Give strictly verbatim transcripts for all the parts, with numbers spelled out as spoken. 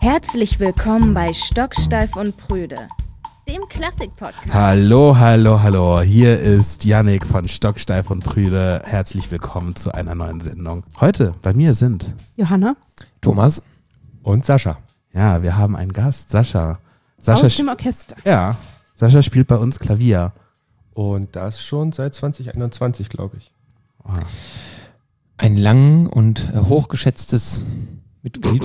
Herzlich willkommen bei Stocksteif und Prüde, dem Klassik-Podcast. Hallo, hallo, hallo. Hier ist Yannick von Stocksteif und Prüde. Herzlich willkommen zu einer neuen Sendung. Heute bei mir sind Johanna, Thomas und Sascha. Ja, wir haben einen Gast, Sascha. Sascha aus dem Orchester. Ja, Sascha spielt bei uns Klavier. Und das schon seit zwanzig einundzwanzig, glaube ich. Oh. Ein lang und äh, hochgeschätztes Mitglied.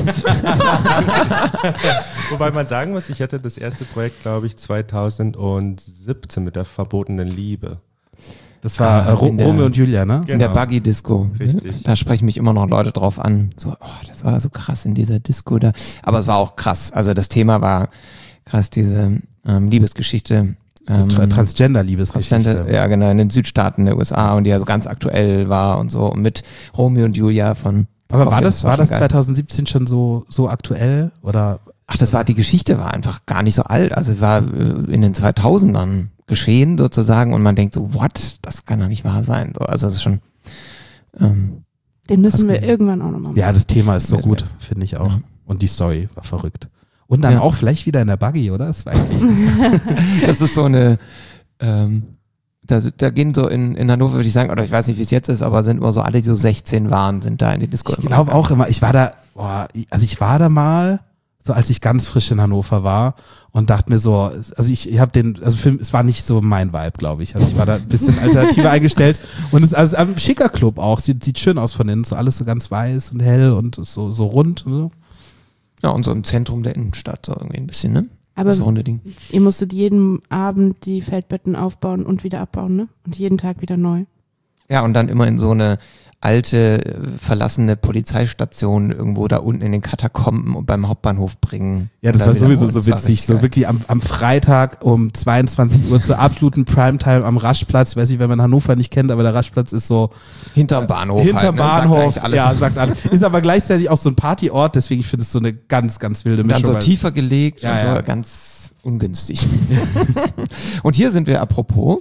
Wobei man sagen muss, ich hatte das erste Projekt, glaube ich, zweitausendsiebzehn mit der verbotenen Liebe. Das war Ah, äh, Ro- in der- Romeo und Julia, ne? In der Buggy-Disco. Richtig. Da sprechen mich immer noch Leute drauf an. So, oh, das war so krass in dieser Disco da. Aber es war auch krass. Also das Thema war krass, diese ähm, Liebesgeschichte. Ähm, Tra- Transgender-Liebesgeschichte. Transgender, ja genau, in den Südstaaten der U S A und die ja so ganz aktuell war und so. Und mit Romeo und Julia von... Aber war Hoffe, das, war schon das geil. zweitausendsiebzehn schon so, so aktuell? Oder? Ach, das war, die Geschichte war einfach gar nicht so alt. Also war äh, in den zweitausendern geschehen sozusagen und man denkt so, what? Das kann doch nicht wahr sein. So, also das ist schon... Ähm, Den müssen wir Passt. irgendwann auch nochmal machen. Ja, das Thema ist so Ja, gut, ja. finde ich auch. Ja. Und die Story war verrückt. Und dann Ja. auch vielleicht wieder in der Buggy, oder? Das war eigentlich... das ist so eine... Ähm, da, da gehen so in, in Hannover, würde ich sagen, oder ich weiß nicht, wie es jetzt ist, aber sind immer so alle, die so sechzehn waren, sind da in die Disco. Ich glaube auch immer, ich war da, boah, also ich war da mal, so als ich ganz frisch in Hannover war und dachte mir so, also ich, ich habe den, also Film, es war nicht so mein Vibe, glaube ich. Also ich war da ein bisschen alternativer eingestellt und es ist also ein schicker Club auch, sieht, sieht schön aus von innen, so alles so ganz weiß und hell und so, so rund und so. Ja, und so im Zentrum der Innenstadt, so irgendwie ein bisschen, ne? Aber Das runde Ding. ihr musstet jeden Abend die Feldbetten aufbauen und wieder abbauen, ne? Und jeden Tag wieder neu. Ja, und dann immer in so eine alte, äh, verlassene Polizeistation irgendwo da unten in den Katakomben und beim Hauptbahnhof bringen. Ja, das Und war dann wieder sowieso holen. so Das war witzig, richtig so geil. wirklich am, am Freitag um zweiundzwanzig Uhr zur absoluten Primetime am Raschplatz. Ich weiß nicht, wenn man Hannover nicht kennt, aber der Raschplatz ist so Hinterm Bahnhof. hinterm halt, ne? Sagt Bahnhof, eigentlich alles. ja, sagt alles. Ist aber gleichzeitig auch so ein Partyort, deswegen ich finde es so eine ganz, ganz wilde Dann Mischung. so weil- tiefer gelegt Ja, und so, ja. ganz ungünstig. Und hier sind wir apropos.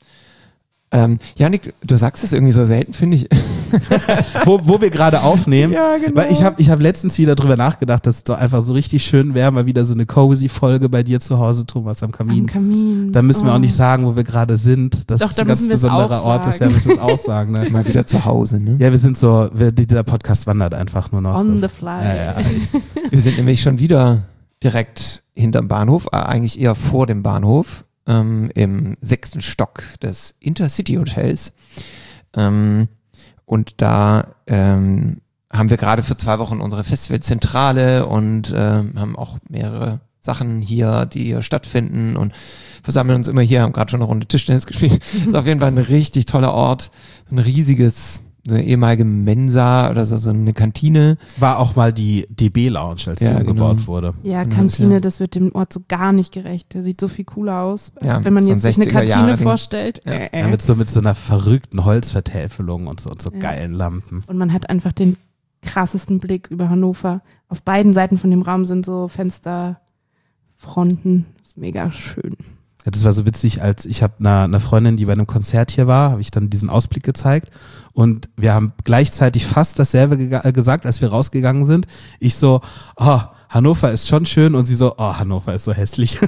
Ähm, Janik, du sagst es irgendwie so selten, finde ich. wo, wo wir gerade aufnehmen. Ja, genau. Weil ich habe ich hab letztens wieder drüber nachgedacht, dass es doch einfach so richtig schön wäre, mal wieder so eine cozy Folge bei dir zu Hause, Thomas, am Kamin. Am Kamin. Da müssen wir Oh. auch nicht sagen, wo wir gerade sind. Das Doch, ist da ein ganz müssen wir es besonderer auch Ort. Das ja, sagen. müssen wir es auch sagen. Ne? Mal wieder zu Hause, ne? Ja, wir sind so, wir, dieser Podcast wandert einfach nur noch. On Das- the fly. Ja, ja. Wir sind nämlich schon wieder direkt hinterm Bahnhof, äh, eigentlich eher vor dem Bahnhof, ähm, im sechsten Stock des Intercity Hotels. Ähm, und da ähm, haben wir gerade für zwei Wochen unsere Festivalzentrale und ähm, haben auch mehrere Sachen hier, die hier stattfinden und versammeln uns immer hier, haben gerade schon eine Runde Tischtennis gespielt. Ist auf jeden Fall ein richtig toller Ort, ein riesiges, so eine ehemalige Mensa oder so, so eine Kantine. War auch mal die D B-Lounge, als Ja, die umgebaut genau. wurde. Ja, Genau, Kantine, ja. das wird dem Ort so gar nicht gerecht. Der sieht so viel cooler aus. Ja, Wenn man so ein jetzt sich eine Kantine sechziger-Jahre-Ding. vorstellt. Ja. Äh, Ja, äh. mit so, mit so einer verrückten Holzvertäfelung und so, und so Ja. geilen Lampen. Und man hat einfach den krassesten Blick über Hannover. Auf beiden Seiten von dem Raum sind so Fensterfronten. Das ist mega schön. Ja, das war so witzig, als ich habe einer eine Freundin, die bei einem Konzert hier war, habe ich dann diesen Ausblick gezeigt und wir haben gleichzeitig fast dasselbe gega- äh, gesagt, als wir rausgegangen sind. Ich so, oh, Hannover ist schon schön und sie so, oh, Hannover ist so hässlich.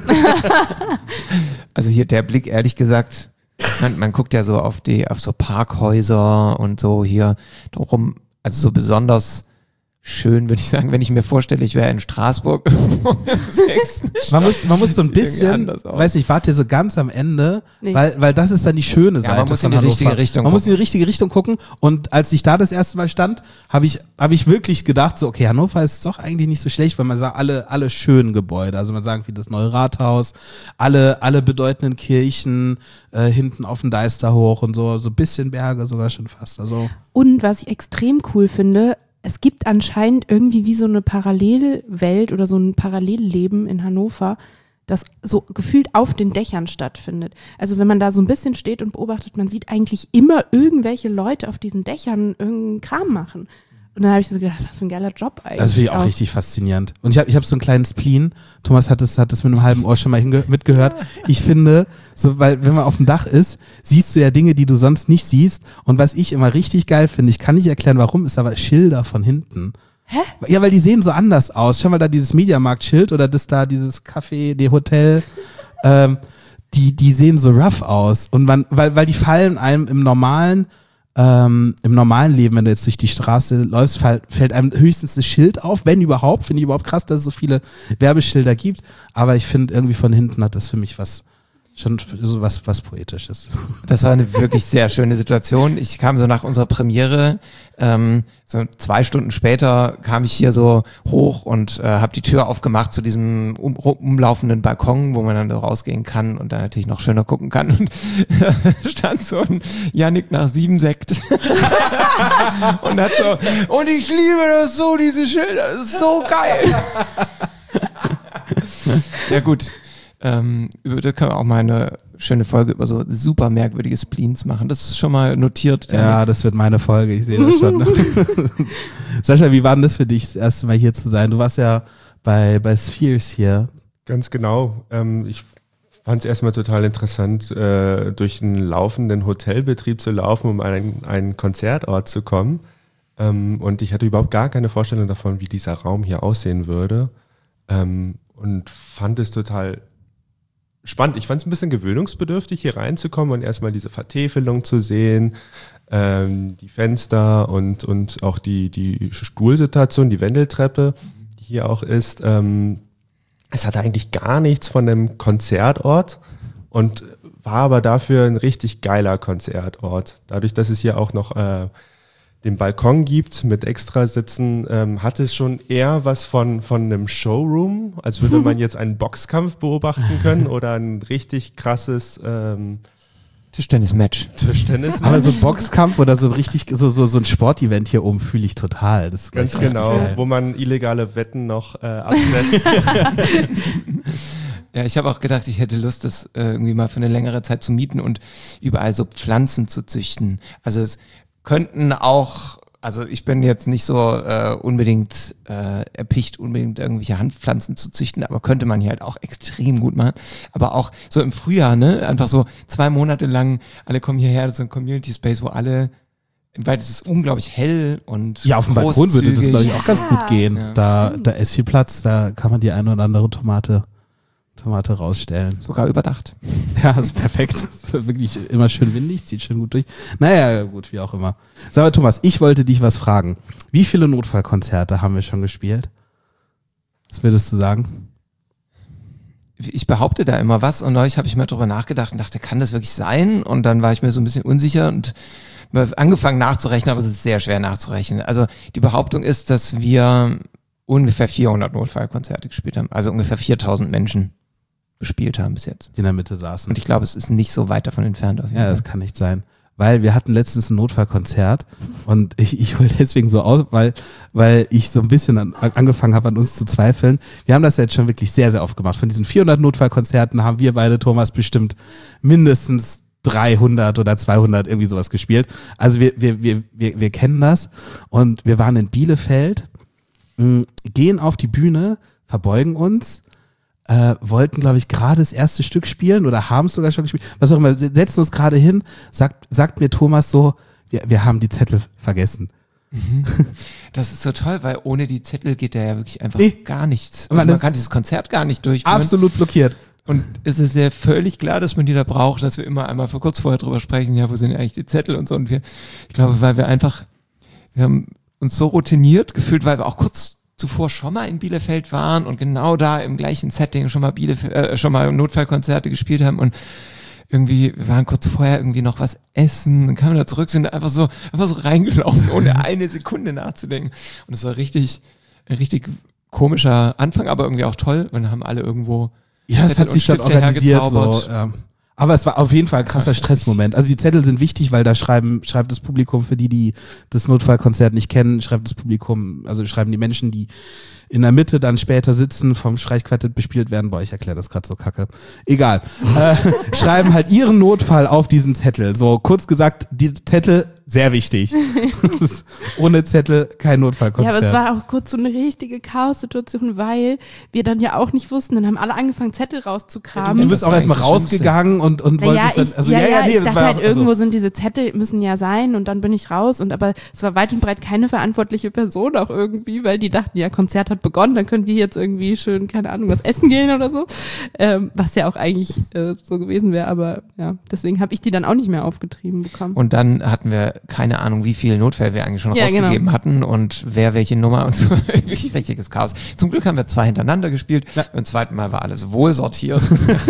Also hier der Blick, ehrlich gesagt, man, man guckt ja so auf die, auf so Parkhäuser und so hier drum, also so besonders schön, würde ich sagen, wenn ich mir vorstelle, ich wäre in Straßburg irgendwo im sechsten Man muss, man muss so ein Sieht irgendwie bisschen, anders aus. weiß nicht, wart ihr so ganz am Ende, Nee. weil, weil das ist dann die schöne Seite man muss von in die Hannover. richtige Richtung Man muss in gucken. die richtige Richtung gucken und als ich da das erste Mal stand, habe ich, habe ich wirklich gedacht, so, okay, Hannover ist doch eigentlich nicht so schlecht, weil man sagt, alle, alle schönen Gebäude, also man sagt, wie das neue Rathaus, alle, alle bedeutenden Kirchen, äh, hinten auf dem Deister hoch und so, so ein bisschen Berge sogar schon fast, also. Und was ich extrem cool finde, es gibt anscheinend irgendwie wie so eine Parallelwelt oder so ein Parallelleben in Hannover, das so gefühlt auf den Dächern stattfindet. Also wenn man da so ein bisschen steht und beobachtet, man sieht eigentlich immer irgendwelche Leute auf diesen Dächern irgendeinen Kram machen. Und dann habe ich so gedacht, was für ein geiler Job eigentlich. Das finde ich auch richtig faszinierend. Und ich habe ich hab so einen kleinen Spleen. Thomas hat das, hat das mit einem halben Ohr schon mal hinge- mitgehört. Ich finde, so, weil wenn man auf dem Dach ist, siehst du ja Dinge, die du sonst nicht siehst. Und was ich immer richtig geil finde, ich kann nicht erklären, warum, ist aber Schilder von hinten. Hä? Ja, weil die sehen so anders aus. Schau mal da dieses Mediamarkt-Schild oder das da, dieses Café, die Hotel. Ähm, die, die sehen so rough aus. Und man, weil, weil die fallen einem im normalen, ähm, im normalen Leben, wenn du jetzt durch die Straße läufst, fall, fällt einem höchstens ein Schild auf, wenn überhaupt. Finde ich überhaupt krass, dass es so viele Werbeschilder gibt. Aber ich finde irgendwie von hinten hat das für mich was, schon so was, was Poetisches. Das war eine wirklich sehr schöne Situation. Ich kam so nach unserer Premiere, ähm, so zwei Stunden später kam ich hier so hoch und äh, habe die Tür aufgemacht zu diesem um, umlaufenden Balkon, wo man dann so rausgehen kann und dann natürlich noch schöner gucken kann. Und stand so ein Yannick nach sieben Sekt und hat so, und ich liebe das so, diese Schilder, das ist so geil. Ja gut. Ähm, über da können wir auch mal eine schöne Folge über so super merkwürdige Spleens machen. Das ist schon mal notiert. Ja, Janik. Das wird meine Folge, ich sehe das schon. Sascha, wie war denn das für dich, das erste Mal hier zu sein? Du warst ja bei, bei Spheres hier. Ganz genau. Ähm, ich fand es erstmal total interessant, äh, durch einen laufenden Hotelbetrieb zu laufen, um an einen, einen Konzertort zu kommen. Ähm, und ich hatte überhaupt gar keine Vorstellung davon, wie dieser Raum hier aussehen würde. Ähm, und fand es total spannend. Ich fand es ein bisschen gewöhnungsbedürftig, hier reinzukommen und erstmal diese Vertäfelung zu sehen, ähm, die Fenster und, und auch die, die Stuhlsituation, die Wendeltreppe, die hier auch ist. Ähm, es hatte eigentlich gar nichts von einem Konzertort und war aber dafür ein richtig geiler Konzertort. Dadurch, dass es hier auch noch äh, den Balkon gibt mit Extrasitzen, ähm, hat es schon eher was von, von einem Showroom, als würde man jetzt einen Boxkampf beobachten können oder ein richtig krasses ähm, Tischtennis-Match. Tischtennis-Match. Aber so ein Boxkampf oder so ein richtig, so, so, so ein Sportevent hier oben fühle ich total. Das ist Ganz richtig genau, geil. wo man illegale Wetten noch äh, absetzt. Ja, ich habe auch gedacht, ich hätte Lust, das äh, irgendwie mal für eine längere Zeit zu mieten und überall so Pflanzen zu züchten. Also es könnten auch, also ich bin jetzt nicht so äh, unbedingt äh, erpicht, unbedingt irgendwelche Handpflanzen zu züchten, aber könnte man hier halt auch extrem gut machen. Aber auch so im Frühjahr, ne, einfach so zwei Monate lang, alle kommen hierher, das ist ein Community Space, wo alle, weil es ist unglaublich hell und Ja, auf dem Balkon würde das, glaube ich, auch ganz Ja. gut gehen. Ja, da, da ist viel Platz, da kann man die eine oder andere Tomate, Tomate rausstellen. sogar überdacht. Ja, das ist perfekt. Das ist wirklich immer schön windig, zieht schön gut durch. Naja, gut, wie auch immer. Sag mal, Thomas, ich wollte dich was fragen. Wie viele Notfallkonzerte haben wir schon gespielt? Was würdest du sagen? Ich behaupte da immer was und neulich habe ich mal drüber nachgedacht und dachte, kann das wirklich sein? Und dann war ich mir so ein bisschen unsicher und habe angefangen nachzurechnen, aber es ist sehr schwer nachzurechnen. Also die Behauptung ist, dass wir ungefähr vierhundert Notfallkonzerte gespielt haben, also ungefähr viertausend Menschen bespielt haben bis jetzt. Die in der Mitte saßen. Und ich glaube, es ist nicht so weit davon entfernt. Auf jeden Ja, Fall. das kann nicht sein. Weil wir hatten letztens ein Notfallkonzert und ich, ich hole deswegen so aus, weil, weil ich so ein bisschen an, angefangen habe, an uns zu zweifeln. Wir haben das jetzt schon wirklich sehr, sehr oft gemacht. Von diesen vierhundert Notfallkonzerten haben wir beide, Thomas, bestimmt mindestens dreihundert oder zweihundert irgendwie sowas gespielt. Also wir, wir, wir, wir, wir kennen das und wir waren in Bielefeld, mh, gehen auf die Bühne, verbeugen uns, Äh, wollten, glaube ich, gerade das erste Stück spielen oder haben es sogar schon gespielt. Was auch immer, setzen uns gerade hin, sagt, sagt mir Thomas so, wir, wir haben die Zettel vergessen. Das ist so toll, weil ohne die Zettel geht da ja wirklich einfach Nee. gar nichts. Man Also man ist- kann dieses Konzert gar nicht durchführen. Absolut blockiert. Und es ist ja völlig klar, dass man die da braucht, dass wir immer einmal vor kurz vorher drüber sprechen, ja, wo sind eigentlich die Zettel und so. Und wir, ich glaube, weil wir einfach, wir haben uns so routiniert gefühlt, weil wir auch kurz zuvor schon mal in Bielefeld waren und genau da im gleichen Setting schon mal Bielefeld, äh, schon mal Notfallkonzerte gespielt haben und irgendwie, wir waren kurz vorher irgendwie noch was essen, dann kamen wir da zurück, sind einfach so, einfach so reingelaufen, ohne eine Sekunde nachzudenken. Und es war richtig, ein richtig komischer Anfang, aber irgendwie auch toll. Und dann haben alle irgendwo Ja, es Zettel hat und sich dann Stifte organisiert. So, hergezaubert. ja. Aber es war auf jeden Fall ein krasser Ja, Stressmoment. Also die Zettel sind wichtig, weil da schreiben, schreibt das Publikum, für die, die das Notfallkonzert nicht kennen, schreibt das Publikum, also schreiben die Menschen, die in der Mitte dann später sitzen, vom Streichquartett bespielt werden. Boah, ich erkläre das gerade so kacke. Egal. äh, schreiben halt ihren Notfall auf diesen Zettel. So kurz gesagt, die Zettel Sehr wichtig. Ohne Zettel kein Notfallkonzert. Ja, aber es war auch kurz so eine richtige Chaos-Situation, weil wir dann ja auch nicht wussten, dann haben alle angefangen, Zettel rauszukramen. Du bist auch erstmal rausgegangen und, und naja, wolltest dann, ich, also ja, ja, ja, nee, ich das dachte war halt, auch, irgendwo also, sind diese Zettel, müssen ja sein und dann bin ich raus und aber es war weit und breit keine verantwortliche Person auch irgendwie, weil die dachten, ja, Konzert hat begonnen, dann können wir jetzt irgendwie schön, keine Ahnung, was essen gehen oder so, ähm, was ja auch eigentlich äh, so gewesen wäre, aber ja, deswegen habe ich die dann auch nicht mehr aufgetrieben bekommen. Und dann hatten wir keine Ahnung, wie viele Notfälle wir eigentlich schon Ja, rausgegeben genau. hatten und wer welche Nummer und so. Richtiges Chaos. Zum Glück haben wir zwei hintereinander gespielt. Ja. Beim zweiten Mal war alles wohl sortiert.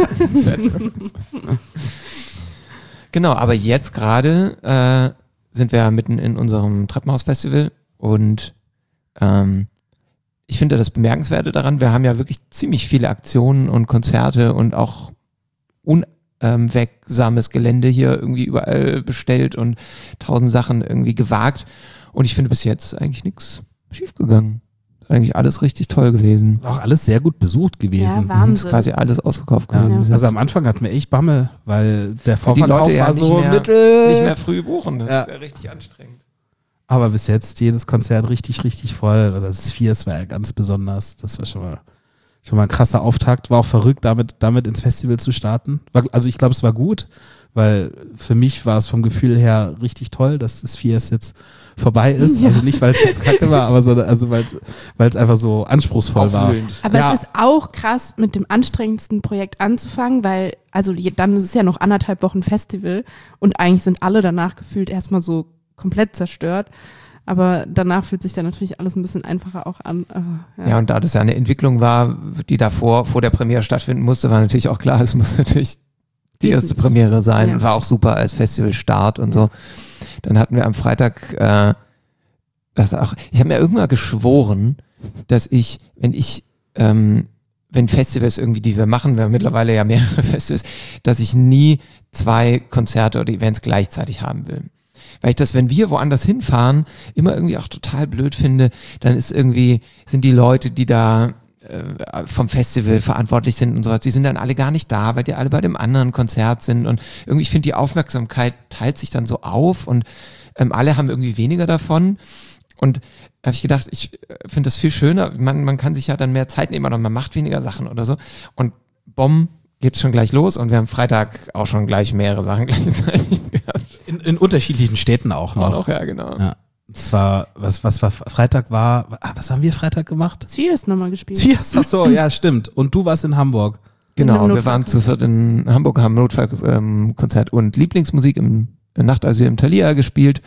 Genau, aber jetzt gerade äh, sind wir mitten in unserem Treppenhaus-Festival und ähm, ich finde das Bemerkenswerte daran, wir haben ja wirklich ziemlich viele Aktionen und Konzerte und auch un Ähm, wegsames Gelände hier irgendwie überall bestellt und tausend Sachen irgendwie gewagt. Und ich finde bis jetzt eigentlich nichts schiefgegangen. Ist eigentlich alles richtig toll gewesen. auch alles sehr gut besucht gewesen. Ja, Wahnsinn. Ist quasi alles ausverkauft Ja, gewesen. also am Anfang hatten wir echt Bammel, weil der die Vorverkauf Leute ja war nicht so mehr- mittel. Nicht mehr früh buchen, das Ja. ist ja richtig anstrengend. Aber bis jetzt jedes Konzert richtig, richtig voll. Das Spheres war ja ganz besonders. Das war schon mal, schon mal ein krasser Auftakt. War auch verrückt, damit, damit ins Festival zu starten. War, also ich glaube, es war gut, weil für mich war es vom Gefühl her richtig toll, dass das Spheres jetzt vorbei ist. Ja. Also nicht, weil es jetzt kacke war, aber so, also weil es einfach so anspruchsvoll war. Aufwühlend. Aber Ja. es ist auch krass, mit dem anstrengendsten Projekt anzufangen, weil, also je- dann ist es ja noch anderthalb Wochen Festival und eigentlich sind alle danach gefühlt erstmal so komplett zerstört. Aber danach fühlt sich dann natürlich alles ein bisschen einfacher auch an. Äh, Ja, und da das ja eine Entwicklung war, die davor vor der Premiere stattfinden musste, war natürlich auch klar, es muss natürlich die erste Premiere sein. Ja. War auch super als Festivalstart und so. Dann hatten wir am Freitag, äh, das auch, ich habe mir irgendwann geschworen, dass ich, wenn ich, ähm, wenn Festivals irgendwie, die wir machen, wir haben mittlerweile ja mehrere Festivals, dass ich nie zwei Konzerte oder Events gleichzeitig haben will. Weil ich das, wenn wir woanders hinfahren, immer irgendwie auch total blöd finde, dann ist irgendwie, sind die Leute, die da äh, vom Festival verantwortlich sind und sowas, die sind dann alle gar nicht da, weil die alle bei dem anderen Konzert sind und irgendwie, ich finde, die Aufmerksamkeit teilt sich dann so auf und ähm, alle haben irgendwie weniger davon und da habe ich gedacht, ich finde das viel schöner, man, man kann sich ja dann mehr Zeit nehmen oder man macht weniger Sachen oder so und Bomb geht's schon gleich los und wir haben Freitag auch schon gleich mehrere Sachen gleichzeitig gehabt. In, in unterschiedlichen Städten auch noch. Auch, ja, genau. Ja. Das war, was, was war, Freitag war, ah, was haben wir Freitag gemacht? Spheres nochmal gespielt. Spheres, ach so, ja, stimmt. Und du warst in Hamburg. Genau, In einem wir waren zu viert in Hamburg, haben Notfallkonzert und Lieblingsmusik im, im Nachtasyl im Thalia gespielt.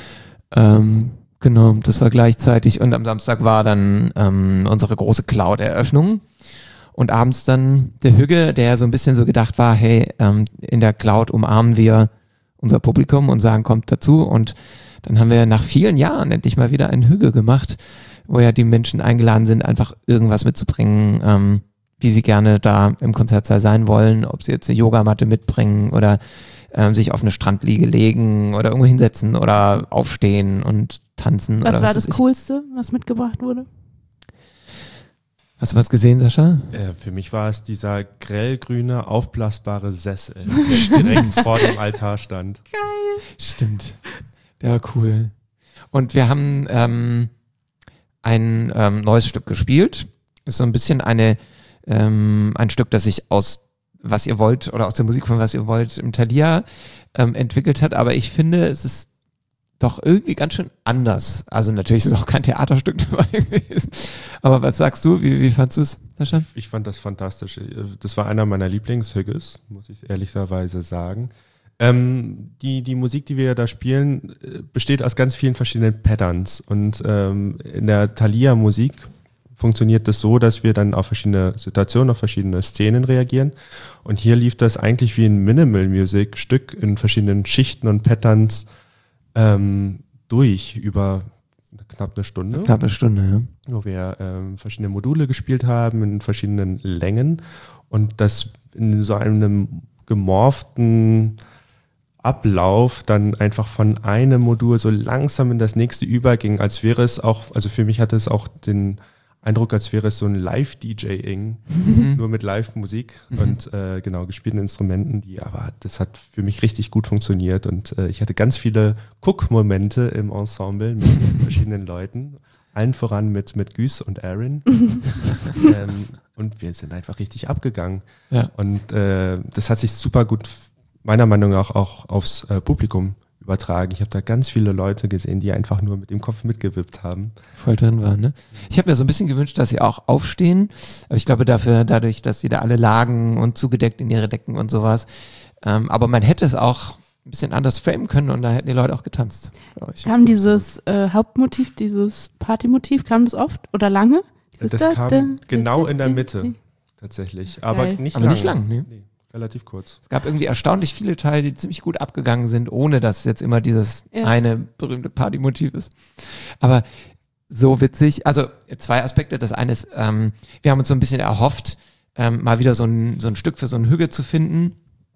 Ähm, genau, das war gleichzeitig und am Samstag war dann ähm, unsere große Cloud-Eröffnung. Und abends dann der Hügge, der so ein bisschen so gedacht war, hey, ähm, in der Cloud umarmen wir unser Publikum und sagen, kommt dazu. Und dann haben wir nach vielen Jahren endlich mal wieder einen Hügge gemacht, wo ja die Menschen eingeladen sind, einfach irgendwas mitzubringen, ähm, wie sie gerne da im Konzertsaal sein wollen, ob sie jetzt eine Yogamatte mitbringen oder ähm, sich auf eine Strandliege legen oder irgendwo hinsetzen oder aufstehen und tanzen. Was oder war was das weiß ich. Coolste, was mitgebracht wurde? Hast du was gesehen, Sascha? Äh, für mich war es dieser grellgrüne, aufblasbare Sessel, der direkt vor dem Altar stand. Stimmt. Der war cool. Und wir haben ähm, ein ähm, neues Stück gespielt. Ist so ein bisschen eine ähm, ein Stück, das sich aus Was ihr wollt oder aus der Musik von Was ihr wollt im Thalia ähm, entwickelt hat. Aber ich finde, es ist doch irgendwie ganz schön anders. Also natürlich ist auch kein Theaterstück dabei gewesen. Aber was sagst du? Wie, wie fandst du es, Sascha? Ich fand das fantastisch. Das war einer meiner Lieblingshügges, muss ich ehrlicherweise sagen. Ähm, die, die Musik, die wir da spielen, besteht aus ganz vielen verschiedenen Patterns. Und ähm, in der Thalia-Musik funktioniert das so, dass wir dann auf verschiedene Situationen, auf verschiedene Szenen reagieren. Und hier lief das eigentlich wie ein Minimal-Music-Stück in verschiedenen Schichten und Patterns ähm, durch über knapp eine Stunde. Knapp eine Stunde, ja. Wo wir ähm, verschiedene Module gespielt haben in verschiedenen Längen und das in so einem gemorften Ablauf dann einfach von einem Modul so langsam in das nächste überging, als wäre es auch, also für mich hatte es auch den Eindruck, als wäre es so ein Live-DJing, nur mit Live-Musik und äh, genau gespielten Instrumenten, die, aber das hat für mich richtig gut funktioniert und äh, ich hatte ganz viele Guck-Momente im Ensemble mit verschiedenen Leuten, allen voran mit, mit Güs und Aaron ähm, und wir sind einfach richtig abgegangen Ja. und äh, das hat sich super gut, meiner Meinung nach, auch aufs äh, Publikum übertragen. Ich habe da ganz viele Leute gesehen, die einfach nur mit dem Kopf mitgewippt haben. Voll drin waren, ne? Ich habe mir so ein bisschen gewünscht, dass sie auch aufstehen, aber ich glaube dafür, dadurch, dass sie da alle lagen und zugedeckt in ihre Decken und sowas, ähm, aber man hätte es auch ein bisschen anders framen können und da hätten die Leute auch getanzt, glaube ich. Kam dieses äh, Hauptmotiv, dieses Partymotiv, kam das oft oder lange? Das da- kam da- genau da- in der da- Mitte, tatsächlich. Aber Geil. nicht Aber lang. nicht lang, ne? Nee, relativ kurz. Es gab irgendwie erstaunlich viele Teile, die ziemlich gut abgegangen sind, ohne dass jetzt immer dieses Ja. eine berühmte Partymotiv ist. Aber so witzig, also zwei Aspekte. Das eine ist, ähm, wir haben uns so ein bisschen erhofft, ähm, mal wieder so ein, so ein Stück für so ein Hügge zu finden,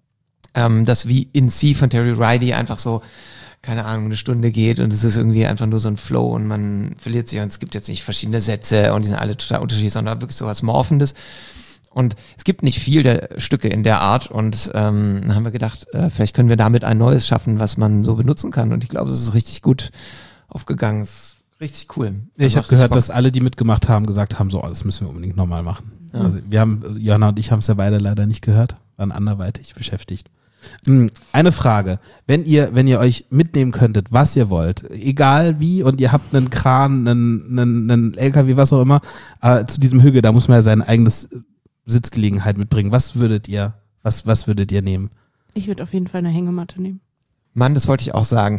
ähm, das wie In C von Terry Riley einfach so, keine Ahnung, eine Stunde geht und es ist irgendwie einfach nur so ein Flow und man verliert sich und es gibt jetzt nicht verschiedene Sätze und die sind alle total unterschiedlich, sondern wirklich so was Morphendes. Und es gibt nicht viel der Stücke in der Art und ähm, dann haben wir gedacht, äh, vielleicht können wir damit ein neues schaffen, was man so benutzen kann. Und ich glaube, es ist richtig gut aufgegangen. Es ist richtig cool. Ich Also habe macht gehört, Bock. dass alle, die mitgemacht haben, gesagt haben, so, oh, das müssen wir unbedingt nochmal machen. Ja. Also wir haben, Johanna und ich haben es ja beide leider nicht gehört, waren anderweitig beschäftigt. Hm, Eine Frage, wenn ihr, wenn ihr euch mitnehmen könntet, was ihr wollt, egal wie, und ihr habt einen Kran, einen, einen, einen L K W, was auch immer, äh, zu diesem Hügel, da muss man ja sein eigenes Sitzgelegenheit mitbringen. Was würdet ihr, was, was würdet ihr nehmen? Ich würde auf jeden Fall eine Hängematte nehmen. Mann, das wollte ich auch sagen.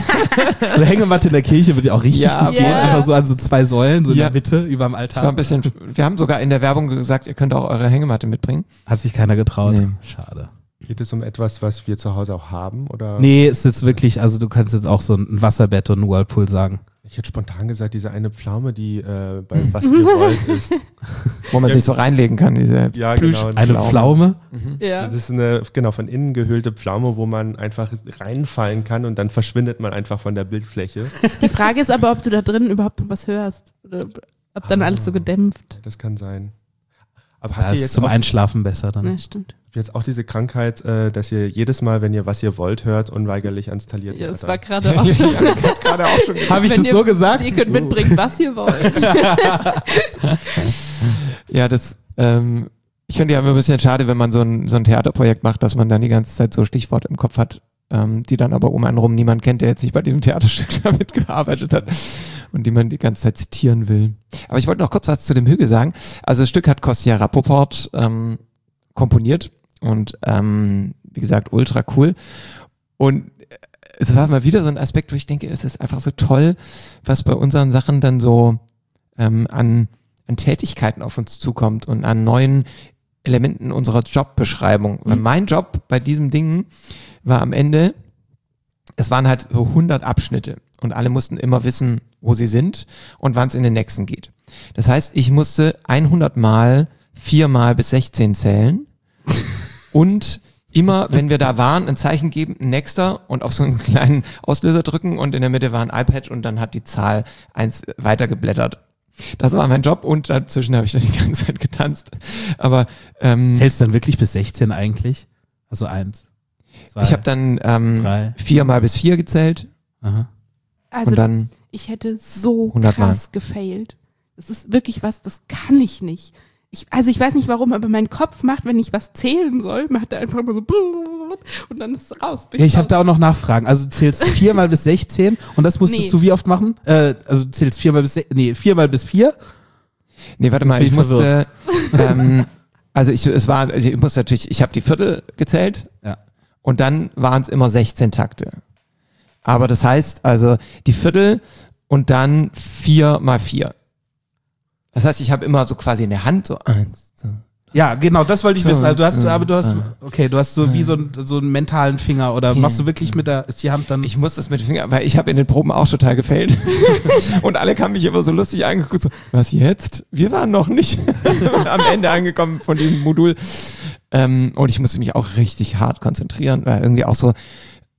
Eine Hängematte in der Kirche würde ich auch richtig Ja, gut gehen, ja. einfach so an so zwei Säulen, so in Ja. der Mitte, über dem Ich war Altar. ein bisschen, wir haben sogar in der Werbung gesagt, ihr könnt auch eure Hängematte mitbringen. Hat sich keiner getraut. Nee. Schade. Geht es um etwas, was wir zu Hause auch haben? Oder? Nee, es ist jetzt wirklich, also du kannst jetzt auch so ein Wasserbett und ein Whirlpool sagen. Ich hätte spontan gesagt, diese eine Pflaume, die äh, bei Was ihr wollt ist. Wo man Ja. sich so reinlegen kann, diese Ja, Plüsch- genau. Eine Pflaume. Mhm. Ja. Das ist eine, genau, von innen gehüllte Pflaume, wo man einfach reinfallen kann und dann verschwindet man einfach von der Bildfläche. Die Frage ist aber, ob du da drin überhaupt noch was hörst. Oder ob dann alles so gedämpft. Das kann sein. Aber Ja, habt ihr ist jetzt zum auch, Einschlafen besser dann. Ja, stimmt. jetzt auch diese Krankheit, äh, dass ihr jedes Mal, wenn ihr Was ihr wollt hört, unweigerlich ans Talier Ja, das Theater? war gerade auch schon. Gerade auch schon. Habe ich Wenn das ihr- so gesagt? Ihr könnt mitbringen, was ihr wollt. Ja, das, ähm, ich finde ja immer ein bisschen schade, wenn man so ein, so ein Theaterprojekt macht, dass man dann die ganze Zeit so Stichworte im Kopf hat, ähm, die dann aber um einen rum niemand kennt, der jetzt nicht bei diesem Theaterstück da mitgearbeitet hat und die man die ganze Zeit zitieren will. Aber ich wollte noch kurz was zu dem Hügel sagen. Also das Stück hat Kostja Rappoport ähm, komponiert und ähm, wie gesagt, ultra cool. Und es war mal wieder so ein Aspekt, wo ich denke, es ist einfach so toll, was bei unseren Sachen dann so ähm, an, an Tätigkeiten auf uns zukommt und an neuen Elementen unserer Jobbeschreibung. Weil mein Job bei diesem Ding war am Ende, es waren halt so hundert Abschnitte und alle mussten immer wissen, wo sie sind und wann es in den nächsten geht. Das heißt, ich musste hundert Mal viermal bis sechzehn zählen und immer, wenn wir da waren, ein Zeichen geben, nächster und auf so einen kleinen Auslöser drücken und in der Mitte war ein iPad und dann hat die Zahl eins weitergeblättert. Das war mein Job und dazwischen habe ich dann die ganze Zeit getanzt. Aber ähm, Zählst du dann wirklich bis sechzehn eigentlich? Also eins, zwei, ich habe dann ähm, drei. viermal bis vier gezählt Aha. Also und dann ich hätte so hundert Mal. krass gefailt. Das ist wirklich was, das kann ich nicht. Ich, also ich weiß nicht warum, aber mein Kopf macht, wenn ich was zählen soll, macht er einfach immer so und dann ist es raus. Bin Ja, ich habe raus. da auch noch Nachfragen. Also du zählst viermal bis sechzehn und das musstest Nee. du wie oft machen? Äh, also du zählst viermal bis, se- nee, viermal bis vier? Nee, warte Jetzt mal, bin ich ich musste, ähm, also ich, es war, ich musste natürlich, ich habe die Viertel gezählt Ja. und dann waren es immer sechzehn Takte. Aber das heißt, also die Viertel und dann vier mal vier. Das heißt, ich habe immer so quasi in der Hand so eins, zwei. Ja, genau, das wollte ich So, wissen. Also du hast, so, aber du hast, ah. okay, du hast so wie so, ein, so einen mentalen Finger oder Okay. machst du wirklich mit der, ist die Hand dann, Ich muss das mit den Fingern, weil ich habe in den Proben auch total gefailt. Und alle haben mich immer so lustig angeguckt, so, was jetzt? Wir waren noch nicht am Ende angekommen von diesem Modul. Ähm, und ich musste mich auch richtig hart konzentrieren, weil irgendwie auch so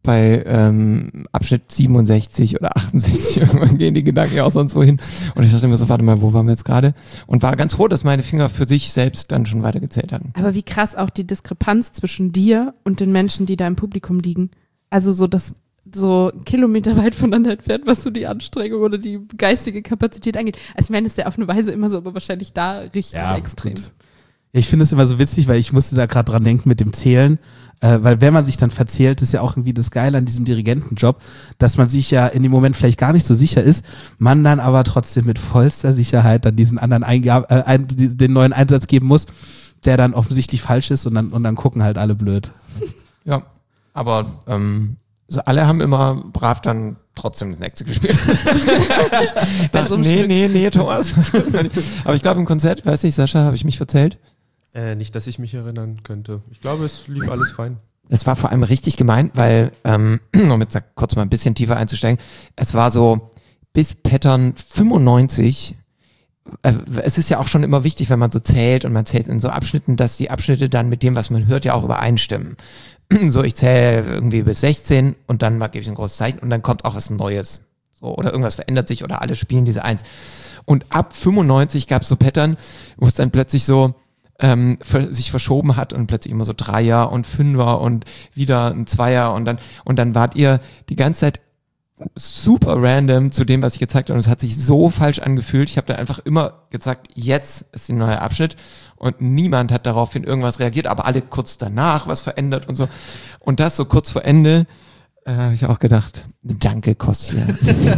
bei ähm, Abschnitt siebenundsechzig oder achtundsechzig irgendwann gehen die Gedanken ja auch sonst wohin. Und ich dachte mir so, warte mal, wo waren wir jetzt gerade? Und war ganz froh, dass meine Finger für sich selbst dann schon weitergezählt hatten. Aber wie krass auch die Diskrepanz zwischen dir und den Menschen, die da im Publikum liegen. Also so das so kilometerweit voneinander entfernt, was so die Anstrengung oder die geistige Kapazität angeht. Also ich meine, das ist ja auf eine Weise immer so, aber wahrscheinlich da richtig Ja, extrem. gut. Ich finde es immer so witzig, weil ich musste da gerade dran denken mit dem Zählen, äh, weil wenn man sich dann verzählt, ist ja auch irgendwie das Geile an diesem Dirigentenjob, dass man sich ja in dem Moment vielleicht gar nicht so sicher ist, man dann aber trotzdem mit vollster Sicherheit dann diesen anderen Eingab äh, ein, den neuen Einsatz geben muss, der dann offensichtlich falsch ist und dann, und dann gucken halt alle blöd. Ja, aber ähm, also alle haben immer brav dann trotzdem das nächste gespielt. Bei so einem nee, Stück. nee, nee, Thomas. Aber ich glaube im Konzert, weiß nicht, Sascha, habe ich mich verzählt? Äh, nicht, dass ich mich erinnern könnte. Ich glaube, es lief alles fein. Es war vor allem richtig gemeint, weil, ähm, um jetzt kurz mal ein bisschen tiefer einzusteigen, es war so bis Pattern fünfundneunzig, äh, es ist ja auch schon immer wichtig, wenn man so zählt und man zählt in so Abschnitten, dass die Abschnitte dann mit dem, was man hört, ja auch übereinstimmen. So, ich zähle irgendwie bis sechzehn und dann gebe ich ein großes Zeichen und dann kommt auch was Neues. So, oder irgendwas verändert sich oder alle spielen diese Eins. Und ab fünfundneunzig gab es so Pattern, wo es dann plötzlich so ähm, für, sich verschoben hat und plötzlich immer so Dreier und Fünfer und wieder ein Zweier und dann, und dann wart ihr die ganze Zeit super random zu dem, was ich gezeigt habe und es hat sich so falsch angefühlt. Ich habe dann einfach immer gesagt, jetzt ist der neue Abschnitt und niemand hat daraufhin irgendwas reagiert, aber alle kurz danach was verändert und so. Und das so kurz vor Ende äh, habe ich auch gedacht, danke Kostja.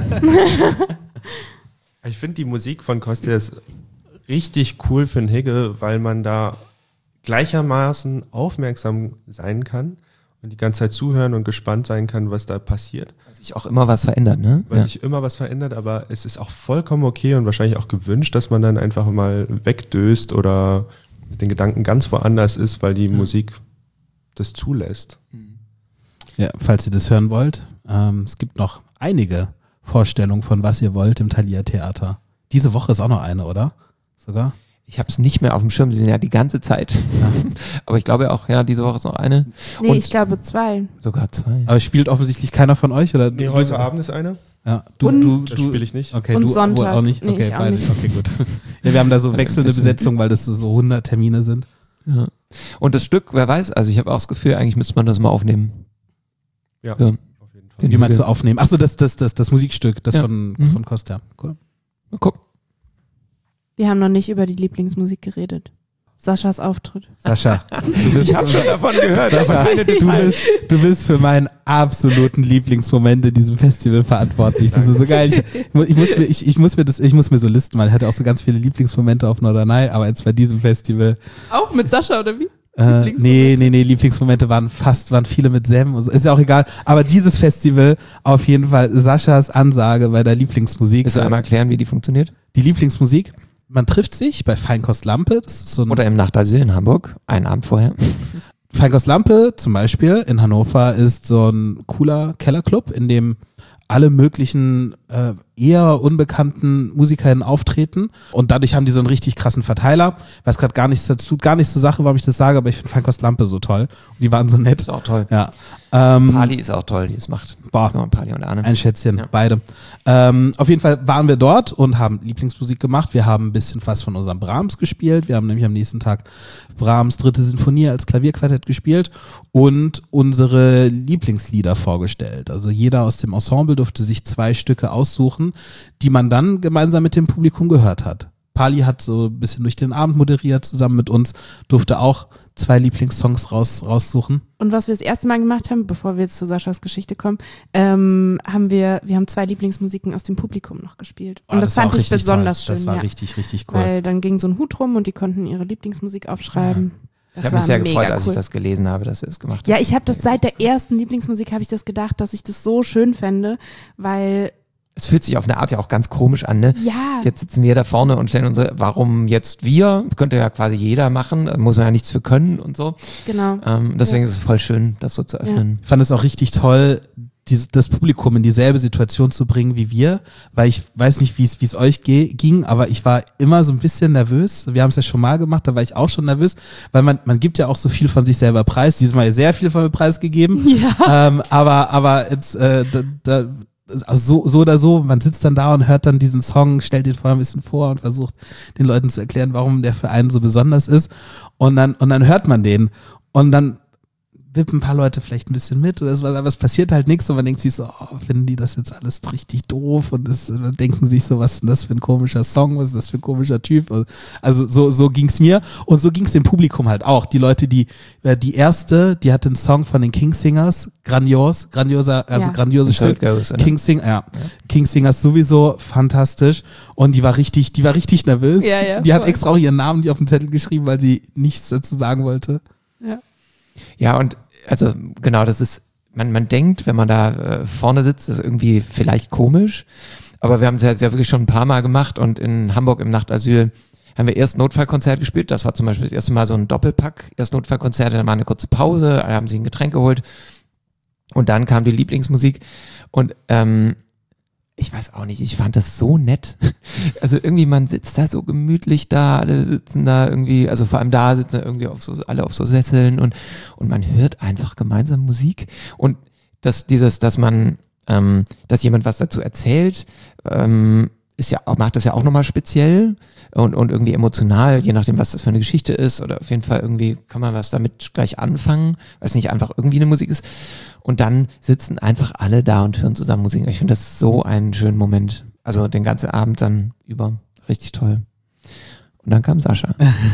Ich finde die Musik von Kostja ist richtig cool für einen Hegge, weil man da gleichermaßen aufmerksam sein kann und die ganze Zeit zuhören und gespannt sein kann, was da passiert. Weil sich auch immer was verändert, ne? Weil Ja. sich immer was verändert, aber es ist auch vollkommen okay und wahrscheinlich auch gewünscht, dass man dann einfach mal wegdöst oder mit den Gedanken ganz woanders ist, weil die Musik das zulässt. Ja, falls ihr das hören wollt, ähm, es gibt noch einige Vorstellungen von Was ihr wollt im Thalia Theater. Diese Woche ist auch noch eine, oder? Sogar? Ich habe es nicht mehr auf dem Schirm, sie sind ja die ganze Zeit. Aber ich glaube auch, ja, diese Woche ist noch eine. Nee, Und ich glaube zwei. sogar zwei. Aber spielt offensichtlich keiner von euch? Oder Nee, du- heute Abend ist eine. Ja, du, Und- du, Das du spiele ich nicht. Okay, Und du Sonntag. wohl auch nicht. Nee, Okay, ich auch beide. nicht. Okay, gut. Ja, wir haben da so wechselnde Festival. Besetzungen, weil das so hundert Termine sind. Ja. Und das Stück, wer weiß, also ich habe auch das Gefühl, eigentlich müsste man das mal aufnehmen. Ja, Ja. auf jeden Fall. Wie meinst du aufnehmen? Achso, das, das, das, das Musikstück, das Ja. von, Mhm. von Kostja. Cool. Mal gucken. Wir haben noch nicht über die Lieblingsmusik geredet. Saschas Auftritt. Sascha, du bist, Ich habe schon davon gehört, aber Sascha, keine du, Details. bist, du bist für meinen absoluten Lieblingsmoment in diesem Festival verantwortlich. Das ist so geil. Ich, ich, muss mir, ich, ich, muss mir das, ich muss mir so listen, weil ich hatte auch so ganz viele Lieblingsmomente auf Norderney, aber jetzt bei diesem Festival Auch mit Sascha, oder wie? Äh, nee, nee, nee, Lieblingsmomente waren fast, waren viele mit Sam und so. Ist ja auch egal. Aber dieses Festival, auf jeden Fall Saschas Ansage bei der Lieblingsmusik. Willst du einmal erklären, wie die funktioniert? Die Lieblingsmusik, man trifft sich bei Feinkost Lampe. Das ist so ein Oder im Nachtasyl in Hamburg, einen Abend vorher. Feinkost Lampe zum Beispiel in Hannover ist so ein cooler Kellerclub, in dem alle möglichen äh, eher unbekannten MusikerInnen auftreten und dadurch haben die so einen richtig krassen Verteiler. Ich weiß gerade gar nicht, das tut gar nichts zur Sache, warum ich das sage, aber ich finde Feinkost Lampe so toll und die waren so nett. Ist auch toll. Ja. Ähm, Pali ist auch toll, die es macht. Boah. Ja, Pali und Arne. Ein Schätzchen, Ja. beide. Ähm, auf jeden Fall waren wir dort und haben Lieblingsmusik gemacht. Wir haben ein bisschen was von unserem Brahms gespielt. Wir haben nämlich am nächsten Tag Brahms dritte Sinfonie als Klavierquartett gespielt und unsere Lieblingslieder vorgestellt. Also jeder aus dem Ensemble durfte sich zwei Stücke aussuchen, die man dann gemeinsam mit dem Publikum gehört hat. Pali hat so ein bisschen durch den Abend moderiert, zusammen mit uns, durfte auch zwei Lieblingssongs raus, raussuchen. Und was wir das erste Mal gemacht haben, bevor wir jetzt zu Saschas Geschichte kommen, ähm, haben wir, wir haben zwei Lieblingsmusiken aus dem Publikum noch gespielt. Und Oh, das, war fand auch ich richtig besonders toll. schön. Das war ja. richtig, richtig cool. Weil dann ging so ein Hut rum und die konnten ihre Lieblingsmusik aufschreiben. Das Ich habe war mich sehr mega gefreut, als cool. ich das gelesen habe, dass ihr es gemacht habt. Ja, ich habe das seit der ersten Lieblingsmusik habe ich das gedacht, dass ich das so schön fände, weil Es fühlt sich auf eine Art ja auch ganz komisch an, ne? ja, Jetzt sitzen wir da vorne und stellen unsere, warum jetzt wir? Könnte ja quasi jeder machen, da muss man ja nichts für können und so. genau. Ähm, deswegen ist es voll schön, das so zu öffnen. Ich fand es auch richtig toll, dieses, das Publikum in dieselbe Situation zu bringen wie wir, weil ich weiß nicht, wie es wie es euch ge- ging, aber ich war immer so ein bisschen nervös. Wir haben es ja schon mal gemacht, da war ich auch schon nervös, weil man man gibt ja auch so viel von sich selber preis. Dieses Mal sehr viel von mir preisgegeben, Ja. ähm, aber aber jetzt äh, da, da also so, so oder so, man sitzt dann da und hört dann diesen Song, stellt den vorher ein bisschen vor und versucht den Leuten zu erklären, warum der für einen so besonders ist. Und dann, und dann hört man den. Und dann wippen ein paar Leute vielleicht ein bisschen mit oder so, aber es passiert halt nichts und man denkt sich so, oh, finden die das jetzt alles richtig doof und das, denken sich so, was ist denn das für ein komischer Song, was ist das für ein komischer Typ? Also so, so ging's mir und so ging's dem Publikum halt auch. Die Leute, die, die erste, die hatte einen Song von den Kingsingers, grandios, grandioser, also Ja. grandioses So Stück. it goes, oder? Kingsing, ja. Kingsingers sowieso fantastisch und die war richtig, die war richtig nervös. Ja, ja, die hat voll. extra auch ihren Namen nicht auf den Zettel geschrieben, weil sie nichts dazu sagen wollte. Ja. Ja, und also genau, das ist, man, man denkt, wenn man da äh, vorne sitzt, ist irgendwie vielleicht komisch, aber wir haben es ja, ja wirklich schon ein paar Mal gemacht und in Hamburg im Nachtasyl haben wir erst Notfallkonzert gespielt, das war zum Beispiel das erste Mal so ein Doppelpack, erst Notfallkonzert, dann mal eine kurze Pause, alle haben sich ein Getränk geholt und dann kam die Lieblingsmusik und ähm, ich weiß auch nicht, ich fand das so nett. Also irgendwie, man sitzt da so gemütlich da, alle sitzen da irgendwie, also vor allem da sitzen da irgendwie auf so, alle auf so Sesseln und, und man hört einfach gemeinsam Musik. Und dass dieses, dass man, ähm, dass jemand was dazu erzählt, ähm, ist ja, macht das ja auch nochmal speziell und, und irgendwie emotional, je nachdem, was das für eine Geschichte ist oder auf jeden Fall irgendwie kann man was damit gleich anfangen, weil es nicht einfach irgendwie eine Musik ist. Und dann sitzen einfach alle da und hören zusammen Musik. Ich finde das so einen schönen Moment. Also den ganzen Abend dann über. Richtig toll. Und dann kam Sascha.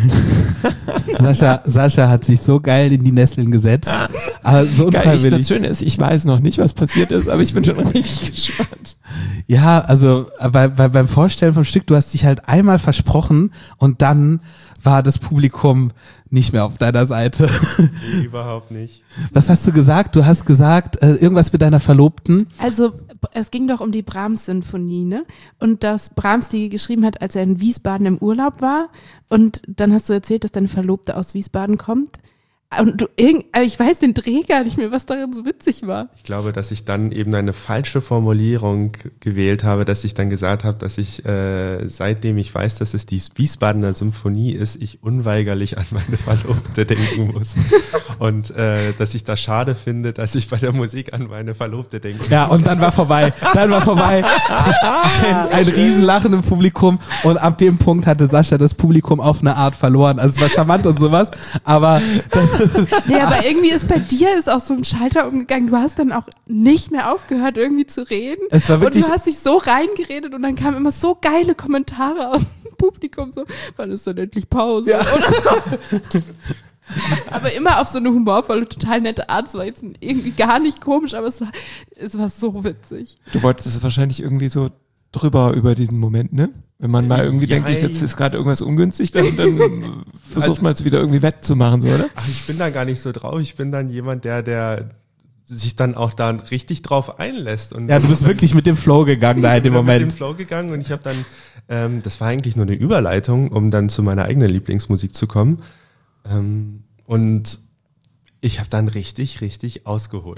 Sascha, Sascha hat sich so geil in die Nesseln gesetzt. Aber so Geil, ich, unfreiwillig. das Schöne ist, ich weiß noch nicht, was passiert ist, aber ich bin schon richtig gespannt. Ja, also bei, bei, beim Vorstellen vom Stück, du hast dich halt einmal versprochen und dann war das Publikum nicht mehr auf deiner Seite. Nee, überhaupt nicht. Was hast du gesagt? Du hast gesagt, äh, irgendwas mit deiner Verlobten. Also es ging doch um die Brahms-Sinfonie, ne? Und dass Brahms die geschrieben hat, als er in Wiesbaden im Urlaub war. Und dann hast du erzählt, dass deine Verlobte aus Wiesbaden kommt. Und du, irgend, also ich weiß den Dreh gar nicht mehr, was darin so witzig war. Ich glaube, dass ich dann eben eine falsche Formulierung gewählt habe, dass ich dann gesagt habe, dass ich, äh, seitdem ich weiß, dass es die Wiesbadener Symphonie ist, ich unweigerlich an meine Verlobte denken muss. Und äh, dass ich das schade finde, dass ich bei der Musik an meine Verlobte denke. Ja, und dann war vorbei. Dann war vorbei. Ein, ein Riesenlachen im Publikum. Und ab dem Punkt hatte Sascha das Publikum auf eine Art verloren. Also es war charmant und sowas, aber Nee, aber irgendwie ist bei dir ist auch so ein Schalter umgegangen. Du hast dann auch nicht mehr aufgehört, irgendwie zu reden. Es war wirklich- und du hast dich so reingeredet und dann kamen immer so geile Kommentare aus dem Publikum. So, wann ist denn endlich Pause? Ja. Und aber immer auf so eine humorvolle, total nette Art. Es war jetzt irgendwie gar nicht komisch, aber es war, es war so witzig. Du wolltest es wahrscheinlich irgendwie so drüber über diesen Moment, ne? Wenn man mal irgendwie Ja, denkt, ich, ey. jetzt ist gerade irgendwas ungünstig, dann, dann versucht man es wieder irgendwie wettzumachen, so, oder? Ach, ich bin da gar nicht so drauf. Ich bin dann jemand, der, der sich dann auch da richtig drauf einlässt. Und ja, du bist wirklich mit dem Flow gegangen da in dem bin dann mit dem Moment. Flow gegangen und ich habe dann, ähm, das war eigentlich nur eine Überleitung, um dann zu meiner eigenen Lieblingsmusik zu kommen. Ähm, und ich habe dann richtig, richtig ausgeholt.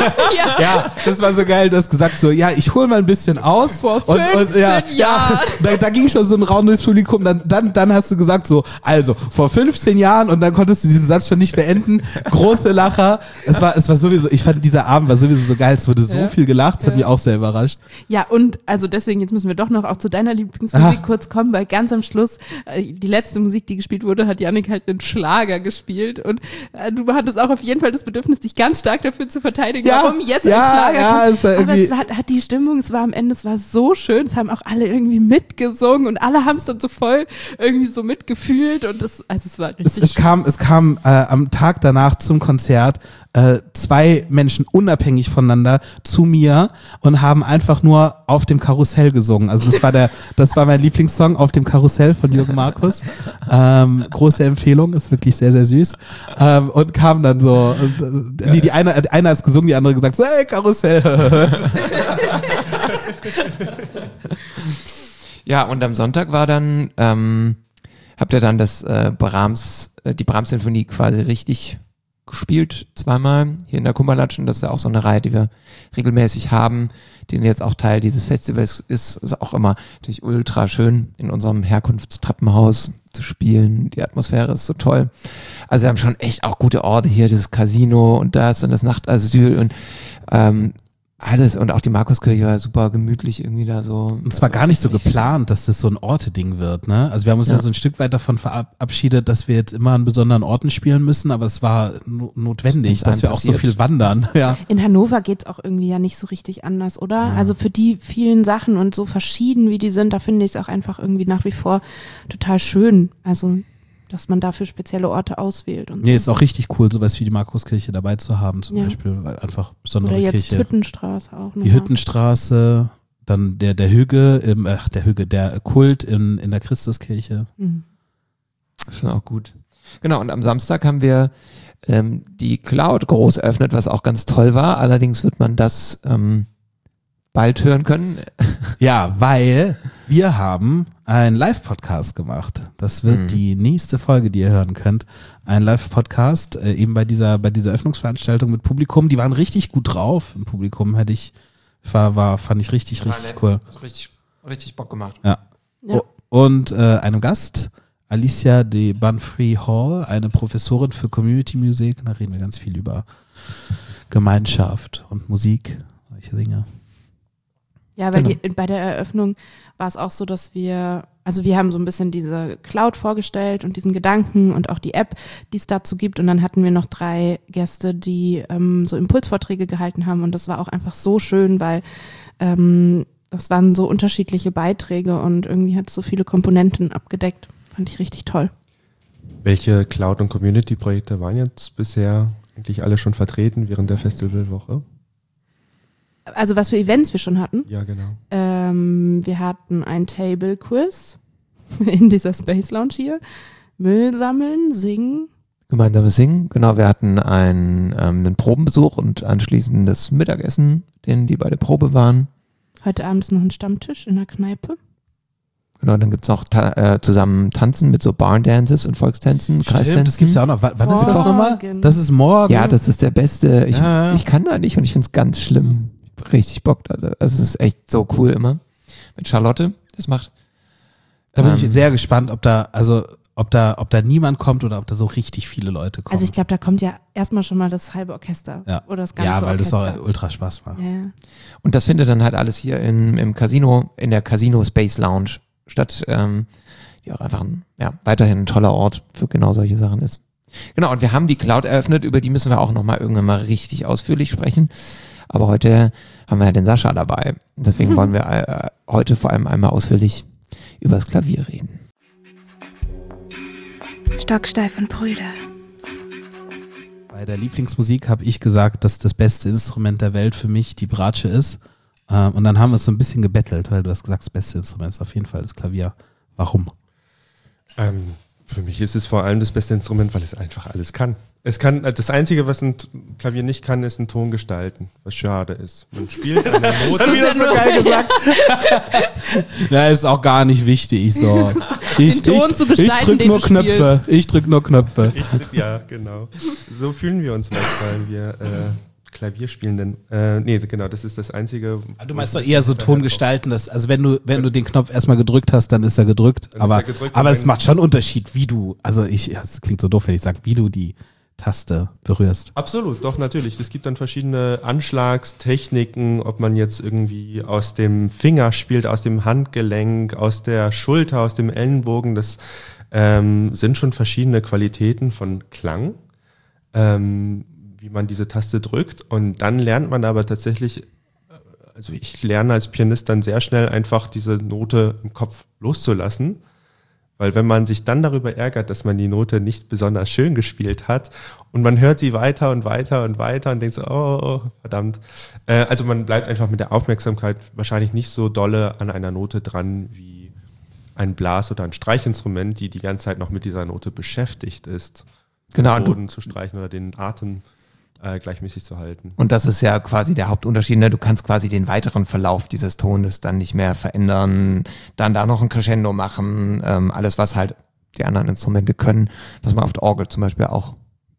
Ja, das war so geil. Du hast gesagt so, ja, ich hole mal ein bisschen aus. Vor und, und, ja, fünfzehn Jahren. Ja, da, da ging schon so ein Raum durchs Publikum. Dann, dann, dann hast du gesagt so, also vor fünfzehn Jahren und dann konntest du diesen Satz schon nicht beenden. Große Lacher. Es war, es war sowieso, ich fand dieser Abend war sowieso so geil. Es wurde so Ja. viel gelacht. Es hat Ja. mich auch sehr überrascht. Ja, und also deswegen, jetzt müssen wir doch noch auch zu deiner Lieblingsmusik Aha. kurz kommen, weil ganz am Schluss, äh, die letzte Musik, die gespielt wurde, hat Yannick halt einen Schlager gespielt und äh, du hattest auch auf jeden Fall das Bedürfnis, dich ganz stark dafür zu verteidigen, Ja, warum jetzt ja, ein Schlager ja, kommt. es war Aber irgendwie- es war, hat die Stimmung, es war am Ende, es war so schön, es haben auch alle irgendwie mitgesungen und alle haben es dann so voll irgendwie so mitgefühlt und das, also es war Es, richtig es kam, es kam äh, am Tag danach zum Konzert äh, zwei Menschen unabhängig voneinander zu mir und haben einfach nur auf dem Karussell gesungen. Also das war der, das war mein Lieblingssong, Auf dem Karussell von Jürgen Markus. Ähm, große Empfehlung, ist wirklich sehr, sehr süß. Ähm, und kam dann so, und, äh, die, die eine, die eine hat gesungen, die andere gesagt, so, hey, Karussell. Ja, und am Sonntag war dann, ähm, habt ihr dann das äh, Brahms, äh, die Brahms-Sinfonie quasi richtig gespielt, zweimal hier in der Kummerlatschen. Das ist ja auch so eine Reihe, die wir regelmäßig haben, die jetzt auch Teil dieses Festivals ist. Ist auch immer natürlich ultra schön, in unserem Herkunftstreppenhaus zu spielen. Die Atmosphäre ist so toll. Also wir haben schon echt auch gute Orte hier, dieses Casino und das und das Nachtasyl und ähm, alles. Und auch die Markuskirche war super gemütlich irgendwie da so. Und es war also gar nicht so echt- geplant, dass das so ein Orte-Ding wird, ne? Also wir haben uns ja. Ja. so ein Stück weit davon verabschiedet, dass wir jetzt immer an besonderen Orten spielen müssen, aber es war no- notwendig, Ist dass einem wir auch so passiert. viel wandern. Ja. In Hannover geht's auch irgendwie ja nicht so richtig anders, oder? Ja. Also für die vielen Sachen und so verschieden, wie die sind, da finde ich es auch einfach irgendwie nach wie vor total schön. Also, dass man dafür spezielle Orte auswählt und Nee, so. ist auch richtig cool, sowas wie die Markuskirche dabei zu haben, zum Ja. Beispiel, weil einfach besondere Oder jetzt Kirche. Hüttenstraße auch noch. Die Hüttenstraße, dann der, der Hügge, im, ach, der Hügge, der Kult in, in der Christuskirche. Mhm. Schon auch gut. Genau, und am Samstag haben wir ähm, die Cloud groß eröffnet, was auch ganz toll war. Allerdings wird man das ähm, bald hören können. Ja, weil wir haben einen Live-Podcast gemacht. Das wird Mhm. die nächste Folge, die ihr hören könnt. Ein Live-Podcast, äh, eben bei dieser, bei dieser Öffnungsveranstaltung mit Publikum. Die waren richtig gut drauf. Im Publikum hätte ich, war, war, fand ich richtig, richtig cool. Richtig, richtig Bock gemacht. Ja. O- Und äh, einem Gast, Alicia de Banfree Hall, eine Professorin für Community Music. Da reden wir ganz viel über Gemeinschaft und Musik, solche Dinge. Ja, weil Genau. die, bei der Eröffnung war es auch so, dass wir, also wir haben so ein bisschen diese Cloud vorgestellt und diesen Gedanken und auch die App, die es dazu gibt. Und dann hatten wir noch drei Gäste, die ähm, so Impulsvorträge gehalten haben. Und das war auch einfach so schön, weil ähm, das waren so unterschiedliche Beiträge und irgendwie hat es so viele Komponenten abgedeckt. Fand ich richtig toll. Welche Cloud- und Community-Projekte waren jetzt bisher eigentlich alle schon vertreten während der Festivalwoche? Also was für Events wir schon hatten. Ja, genau. Ähm, wir hatten ein Table-Quiz in dieser Space Lounge hier. Müll sammeln, singen. Gemeinsames Singen. Genau, wir hatten einen, ähm, einen Probenbesuch und anschließend das Mittagessen, den die bei der Probe waren. Heute Abend ist noch ein Stammtisch in der Kneipe. Genau, dann gibt's auch ta- äh, zusammen Tanzen mit so Barn-Dances und Volkstänzen, Kreistänzen. das gibt's ja auch noch. W- wann ist das Morgen. nochmal? Das ist morgen. Ja, das ist der beste. Ich, Ja, ja. ich kann da nicht und ich find's ganz schlimm. Ich hab richtig Bock da. Also es ist echt so cool immer. Mit Charlotte, das macht. Da bin ähm, ich sehr gespannt, ob da, also ob da, ob da niemand kommt oder ob da so richtig viele Leute kommen. Also ich glaube, da kommt ja erstmal schon mal das halbe Orchester. Ja. Oder das ganze ja, weil das Orchester. auch ultra Spaß macht. Ja, ja. Und das findet dann halt alles hier in, im Casino, in der Casino Space Lounge statt, ähm, die auch einfach ein, ja, weiterhin ein toller Ort für genau solche Sachen ist. Genau, und wir haben die Cloud eröffnet, über die müssen wir auch nochmal irgendwann mal richtig ausführlich sprechen. Aber heute haben wir ja den Sascha dabei. Deswegen wollen wir äh, heute vor allem einmal ausführlich über das Klavier reden. Stocksteif und Brüder. Bei der Lieblingsmusik habe ich gesagt, dass das beste Instrument der Welt für mich die Bratsche ist. Ähm, und dann haben wir es so ein bisschen gebettelt, weil du hast gesagt, das beste Instrument ist auf jeden Fall das Klavier. Warum? Ähm, für mich ist es vor allem das beste Instrument, weil es einfach alles kann. Es kann, das Einzige, was ein T- Klavier nicht kann, ist einen Ton gestalten, was schade ist. Man spielt eine Note. ist ja nur- geil gesagt. Ja, ist auch gar nicht wichtig. So. Ich, Den Ton ich, zu gestalten, ich drück den nur du Knöpfe. spielst. Ich drück nur Knöpfe. Ich, ja, genau. So fühlen wir uns manchmal, wir äh, Klavierspielenden. Äh, nee, genau, das ist das Einzige. Du meinst doch eher so Ton gestalten, dass, also wenn du, wenn du den Knopf erstmal gedrückt hast, dann ist er gedrückt. Dann ist aber er gedrückt aber und es dann- macht schon einen Unterschied, wie du, also ich, ja, es klingt so doof, wenn ich sage, wie du die Taste berührst. Absolut, doch, natürlich. Es gibt dann verschiedene Anschlagstechniken, ob man jetzt irgendwie aus dem Finger spielt, aus dem Handgelenk, aus der Schulter, aus dem Ellenbogen. Das ähm, sind schon verschiedene Qualitäten von Klang, ähm, wie man diese Taste drückt. Und dann lernt man aber tatsächlich, also ich lerne als Pianist dann sehr schnell einfach diese Note im Kopf loszulassen. Weil wenn man sich dann darüber ärgert, dass man die Note nicht besonders schön gespielt hat und man hört sie weiter und weiter und weiter und denkt so, oh, oh verdammt. Äh, also man bleibt einfach mit der Aufmerksamkeit wahrscheinlich nicht so dolle an einer Note dran wie ein Blas- oder ein Streichinstrument, die die ganze Zeit noch mit dieser Note beschäftigt ist, Genau, den und du- Boden zu streichen oder den Atem äh, gleichmäßig zu halten. Und das ist ja quasi der Hauptunterschied. Ne? Du kannst quasi den weiteren Verlauf dieses Tones dann nicht mehr verändern, dann da noch ein Crescendo machen, ähm, alles, was halt die anderen Instrumente können, was man auf der Orgel zum Beispiel auch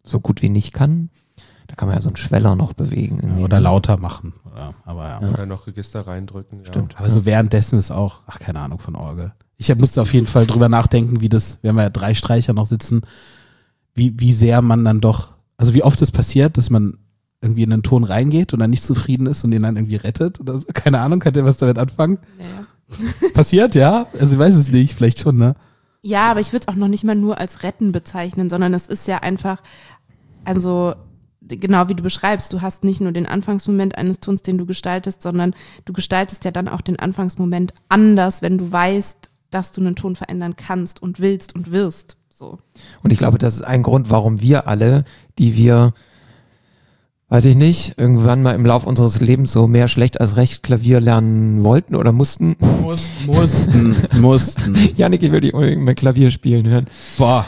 so gut wie nicht kann. Da kann man ja so einen Schweller noch bewegen. Ja, oder lauter machen. Ja, aber ja. Oder noch Register reindrücken. Stimmt. Ja. Aber so währenddessen ist auch, ach, keine Ahnung von Orgel. Ich musste auf jeden Fall drüber nachdenken, wie das, wir haben ja drei Streicher noch sitzen, wie, wie sehr man dann doch, also wie oft es passiert, dass man irgendwie in einen Ton reingeht und dann nicht zufrieden ist und den dann irgendwie rettet oder so. Keine Ahnung, könnt ihr was damit anfangen? Naja. Passiert, ja? Also ich weiß es nicht, vielleicht schon, ne? Ja, aber ich würde es auch noch nicht mal nur als Retten bezeichnen, sondern es ist ja einfach, also genau wie du beschreibst, du hast nicht nur den Anfangsmoment eines Tons, den du gestaltest, sondern du gestaltest ja dann auch den Anfangsmoment anders, wenn du weißt, dass du einen Ton verändern kannst und willst und wirst. So. Und ich glaube, das ist ein Grund, warum wir alle, die wir, weiß ich nicht, irgendwann mal im Lauf unseres Lebens so mehr schlecht als recht Klavier lernen wollten oder mussten. Muss, mussten, mussten. Janik, ich will dich unbedingt mal Klavier spielen hören. Boah.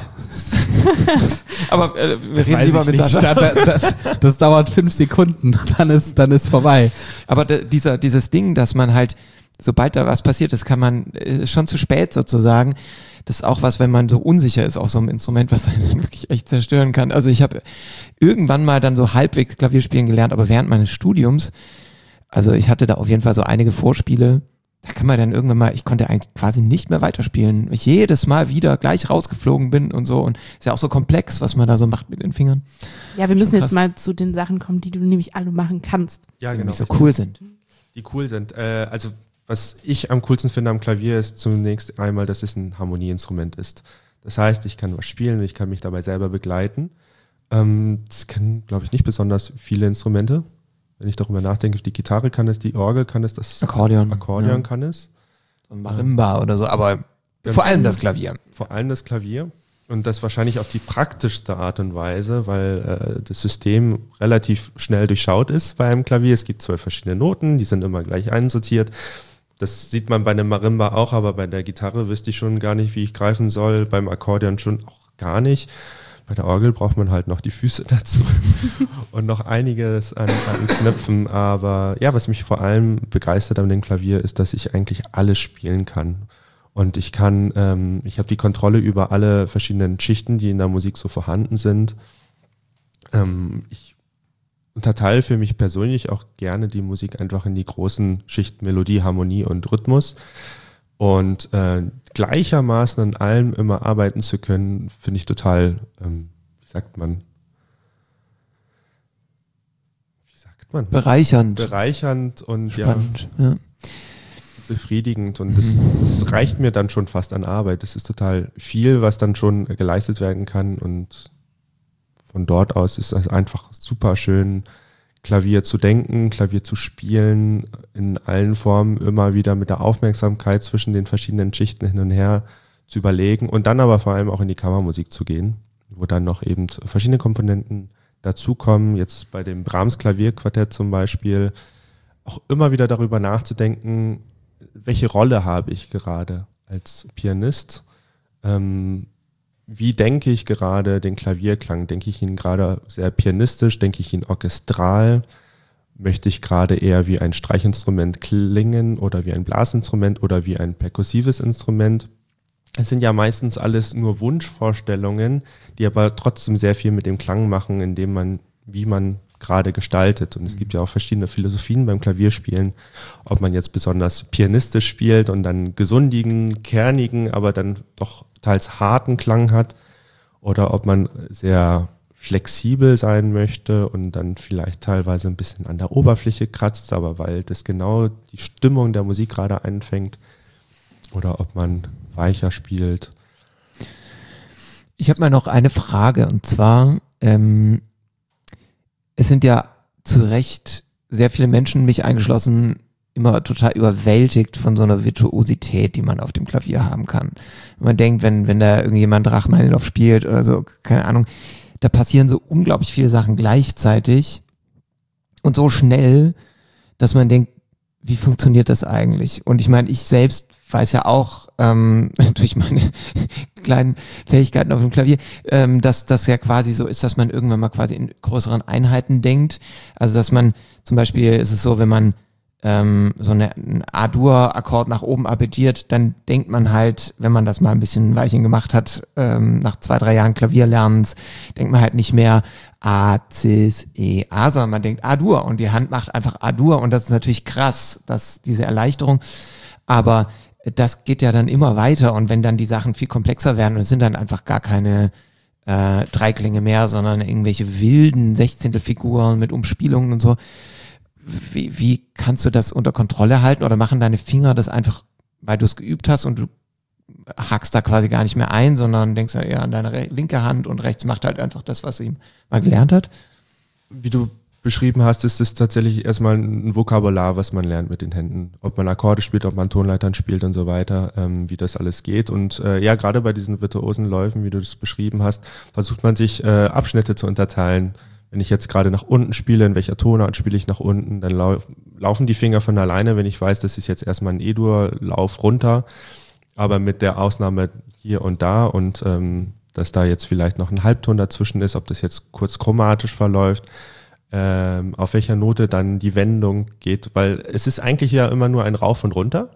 Aber äh, wir reden Weiß lieber ich mit nicht. Sascha. Da- Das, das dauert fünf Sekunden, dann ist, dann ist vorbei. Aber d- dieser, dieses Ding, dass man halt, sobald da was passiert ist, kann man, ist schon zu spät sozusagen. Das ist auch was, wenn man so unsicher ist auf so einem Instrument, was einen wirklich echt zerstören kann. Also ich habe irgendwann mal dann so halbwegs Klavier spielen gelernt, aber während meines Studiums, also ich hatte da auf jeden Fall so einige Vorspiele, da kann man dann irgendwann mal, ich konnte eigentlich quasi nicht mehr weiterspielen, weil ich jedes Mal wieder gleich rausgeflogen bin und so, und ist ja auch so komplex, was man da so macht mit den Fingern, Ja, wir müssen Schon jetzt krass. mal zu den Sachen kommen, die du nämlich alle machen kannst. Ja, die genau. nicht so cool sind. Die cool sind. Äh, also was ich am coolsten finde am Klavier ist zunächst einmal, dass es ein Harmonieinstrument ist. Das heißt, ich kann was spielen und ich kann mich dabei selber begleiten. Ähm, das kennen, glaube ich, nicht besonders viele Instrumente. Wenn ich darüber nachdenke, die Gitarre kann es, die Orgel kann es, das Akkordeon. Akkordeon Ja. kann es. So ein Marimba oder so, aber Ganz vor allem das Klavier. Vor allem das Klavier. Und das wahrscheinlich auf die praktischste Art und Weise, weil äh, das System relativ schnell durchschaut ist bei einem Klavier. Es gibt zwölf verschiedene Noten, die sind immer gleich einsortiert. Das sieht man bei einem Marimba auch, aber bei der Gitarre wüsste ich schon gar nicht, wie ich greifen soll. Beim Akkordeon schon auch gar nicht. Bei der Orgel braucht man halt noch die Füße dazu und noch einiges an, an Knöpfen. Aber ja, was mich vor allem begeistert an dem Klavier ist, dass ich eigentlich alles spielen kann. Und ich kann, ähm, ich habe die Kontrolle über alle verschiedenen Schichten, die in der Musik so vorhanden sind. Ähm, ich unterteile für mich persönlich auch gerne die Musik einfach in die großen Schichten Melodie, Harmonie und Rhythmus. Und äh, gleichermaßen an allem immer arbeiten zu können, finde ich total, ähm, wie sagt man? Wie sagt man? Bereichernd. Bereichernd und ja, Spannend. Ja. befriedigend. Und das, das reicht mir dann schon fast an Arbeit. Das ist total viel, was dann schon geleistet werden kann. Und von dort aus ist es einfach super schön, Klavier zu denken, Klavier zu spielen, in allen Formen immer wieder mit der Aufmerksamkeit zwischen den verschiedenen Schichten hin und her zu überlegen und dann aber vor allem auch in die Kammermusik zu gehen, wo dann noch eben verschiedene Komponenten dazukommen. Jetzt bei dem Brahms Klavierquartett zum Beispiel auch immer wieder darüber nachzudenken, welche Rolle habe ich gerade als Pianist? Ähm, Wie denke ich gerade den Klavierklang? Denke ich ihn gerade sehr pianistisch? Denke ich ihn orchestral? Möchte ich gerade eher wie ein Streichinstrument klingen oder wie ein Blasinstrument oder wie ein perkussives Instrument? Es sind ja meistens alles nur Wunschvorstellungen, die aber trotzdem sehr viel mit dem Klang machen, indem man, wie man gerade gestaltet. Und es gibt ja auch verschiedene Philosophien beim Klavierspielen, ob man jetzt besonders pianistisch spielt und dann gesundigen, kernigen, aber dann doch teils harten Klang hat, oder ob man sehr flexibel sein möchte und dann vielleicht teilweise ein bisschen an der Oberfläche kratzt, aber weil das genau die Stimmung der Musik gerade einfängt, oder ob man weicher spielt. Ich habe mal noch eine Frage, und zwar, ähm, es sind ja zu Recht sehr viele Menschen, mich eingeschlossen, immer total überwältigt von so einer Virtuosität, die man auf dem Klavier haben kann. Wenn man denkt, wenn, wenn da irgendjemand Rachmaninoff spielt oder so, keine Ahnung, da passieren so unglaublich viele Sachen gleichzeitig und so schnell, dass man denkt, wie funktioniert das eigentlich? Und ich meine, ich selbst weiß ja auch ähm, durch meine kleinen Fähigkeiten auf dem Klavier, ähm, dass das ja quasi so ist, dass man irgendwann mal quasi in größeren Einheiten denkt. Also dass man zum Beispiel ist es so, wenn man ähm, so eine, ein A-Dur-Akkord nach oben arpeggiert, dann denkt man halt, wenn man das mal ein bisschen ein Weilchen gemacht hat, ähm, nach zwei, drei Jahren Klavierlernens, denkt man halt nicht mehr A, Cis, E, A, sondern man denkt A-Dur und die Hand macht einfach A-Dur und das ist natürlich krass, dass diese Erleichterung, aber das geht ja dann immer weiter und wenn dann die Sachen viel komplexer werden und es sind dann einfach gar keine äh, Dreiklänge mehr, sondern irgendwelche wilden Sechzehntelfiguren mit Umspielungen und so, Wie, wie kannst du das unter Kontrolle halten oder machen deine Finger das einfach, weil du es geübt hast und du hakst da quasi gar nicht mehr ein, sondern denkst ja eher an deine re- linke Hand und rechts macht halt einfach das, was sie mal gelernt hat? Wie du beschrieben hast, ist es tatsächlich erstmal ein Vokabular, was man lernt mit den Händen. Ob man Akkorde spielt, ob man Tonleitern spielt und so weiter, ähm, wie das alles geht. Und äh, ja, gerade bei diesen virtuosen Läufen, wie du das beschrieben hast, versucht man sich äh, Abschnitte zu unterteilen. Wenn ich jetzt gerade nach unten spiele, in welcher Tonart spiele ich nach unten, dann lau- laufen die Finger von alleine, wenn ich weiß, das ist jetzt erstmal ein E-Dur, Lauf runter, aber mit der Ausnahme hier und da und ähm, dass da jetzt vielleicht noch ein Halbton dazwischen ist, ob das jetzt kurz chromatisch verläuft, ähm, auf welcher Note dann die Wendung geht, weil es ist eigentlich ja immer nur ein Rauf und runter.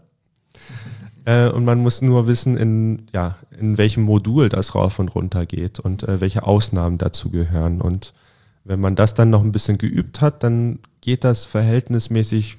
Äh, und man muss nur wissen, in, ja, in welchem Modul das rauf und runter geht und äh, welche Ausnahmen dazu gehören. Und wenn man das dann noch ein bisschen geübt hat, dann geht das verhältnismäßig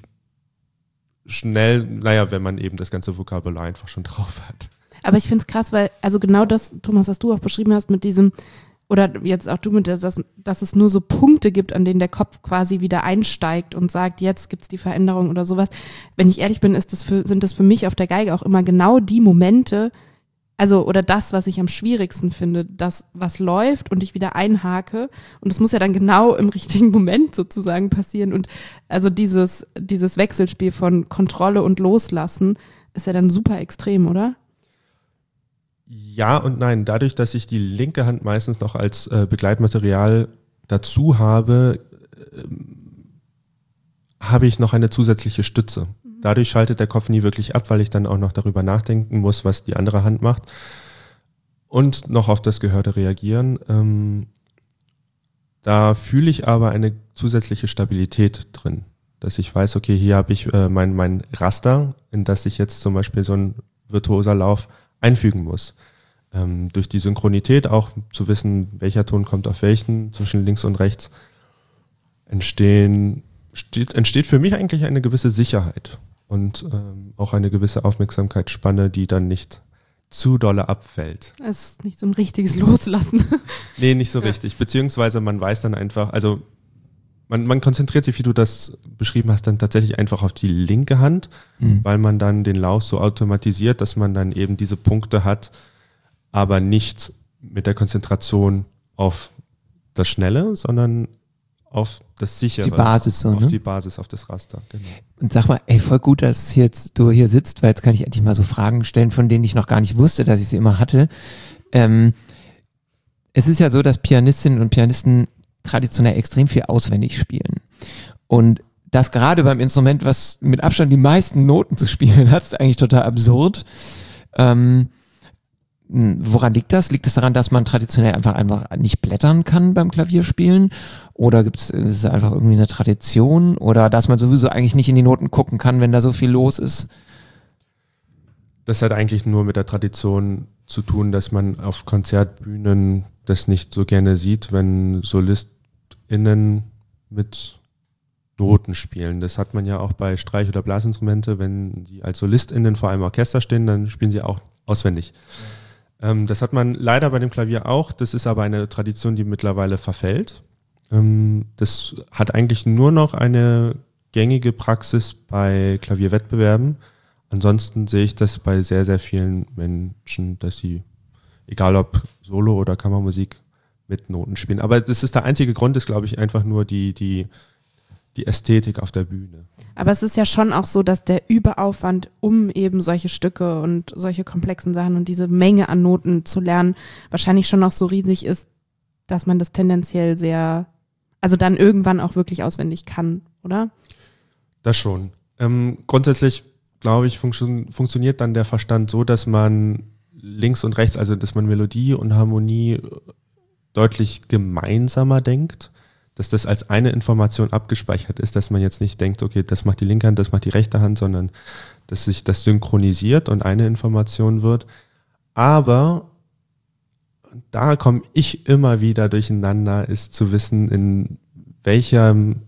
schnell, naja, wenn man eben das ganze Vokabular einfach schon drauf hat. Aber ich finde es krass, weil, also genau das, Thomas, was du auch beschrieben hast mit diesem, oder jetzt auch du mit der, dass, dass es nur so Punkte gibt, an denen der Kopf quasi wieder einsteigt und sagt, jetzt gibt's die Veränderung oder sowas. Wenn ich ehrlich bin, ist das für, sind das für mich auf der Geige auch immer genau die Momente, also oder das, was ich am schwierigsten finde, das, was läuft und ich wieder einhake und das muss ja dann genau im richtigen Moment sozusagen passieren und also dieses, dieses Wechselspiel von Kontrolle und Loslassen ist ja dann super extrem, oder? Ja und nein. Dadurch, dass ich die linke Hand meistens noch als äh, Begleitmaterial dazu habe, äh, habe ich noch eine zusätzliche Stütze. Dadurch schaltet der Kopf nie wirklich ab, weil ich dann auch noch darüber nachdenken muss, was die andere Hand macht und noch auf das Gehörte reagieren. Ähm, da fühle ich aber eine zusätzliche Stabilität drin, dass ich weiß, okay, hier habe ich äh, mein, mein Raster, in das ich jetzt zum Beispiel so ein virtuoser Lauf einfügen muss. Ähm, durch die Synchronität auch zu wissen, welcher Ton kommt auf welchen, zwischen links und rechts, entstehen, steht, entsteht für mich eigentlich eine gewisse Sicherheit und ähm, auch eine gewisse Aufmerksamkeitsspanne, die dann nicht zu dolle abfällt. Es ist nicht so ein richtiges Loslassen. Nee, nicht so Ja. richtig. Beziehungsweise man weiß dann einfach, also man, man konzentriert sich, wie du das beschrieben hast, dann tatsächlich einfach auf die linke Hand, Mhm. weil man dann den Lauf so automatisiert, dass man dann eben diese Punkte hat, aber nicht mit der Konzentration auf das Schnelle, sondern auf das Sichere. Die Basis so, Auf ne? die Basis, auf das Raster, genau. Und sag mal, ey, voll gut, dass jetzt du hier sitzt, weil jetzt kann ich endlich mal so Fragen stellen, von denen ich noch gar nicht wusste, dass ich sie immer hatte. Ähm, es ist ja so, dass Pianistinnen und Pianisten traditionell extrem viel auswendig spielen. Und das gerade beim Instrument, was mit Abstand die meisten Noten zu spielen hat, ist eigentlich total absurd. Ähm, woran liegt das? Liegt es daran, dass man traditionell einfach einfach nicht blättern kann beim Klavierspielen? Oder gibt es ist es einfach irgendwie eine Tradition? Oder dass man sowieso eigentlich nicht in die Noten gucken kann, wenn da so viel los ist? Das hat eigentlich nur mit der Tradition zu tun, dass man auf Konzertbühnen das nicht so gerne sieht, wenn SolistInnen mit Noten spielen. Das hat man ja auch bei Streich- oder Blasinstrumente, wenn die als SolistInnen vor einem Orchester stehen, dann spielen sie auch auswendig. Ähm, das hat man leider bei dem Klavier auch. Das ist aber eine Tradition, die mittlerweile verfällt. Ähm, das hat eigentlich nur noch eine gängige Praxis bei Klavierwettbewerben. Ansonsten sehe ich das bei sehr, sehr vielen Menschen, dass sie, egal ob Solo- oder Kammermusik, mit Noten spielen. Aber das ist der einzige Grund, ist, glaube ich, einfach nur die, die, die Ästhetik auf der Bühne. Aber es ist ja schon auch so, dass der Überaufwand, um eben solche Stücke und solche komplexen Sachen und diese Menge an Noten zu lernen, wahrscheinlich schon auch so riesig ist, dass man das tendenziell sehr, also dann irgendwann auch wirklich auswendig kann, oder? Das schon. Ähm, grundsätzlich, glaube ich, funktio- funktioniert dann der Verstand so, dass man links und rechts, also dass man Melodie und Harmonie deutlich gemeinsamer denkt. dass das als eine Information abgespeichert ist, dass man jetzt nicht denkt, okay, das macht die linke Hand, das macht die rechte Hand, sondern dass sich das synchronisiert und eine Information wird. Aber da komme ich immer wieder durcheinander, ist zu wissen, in welcher, in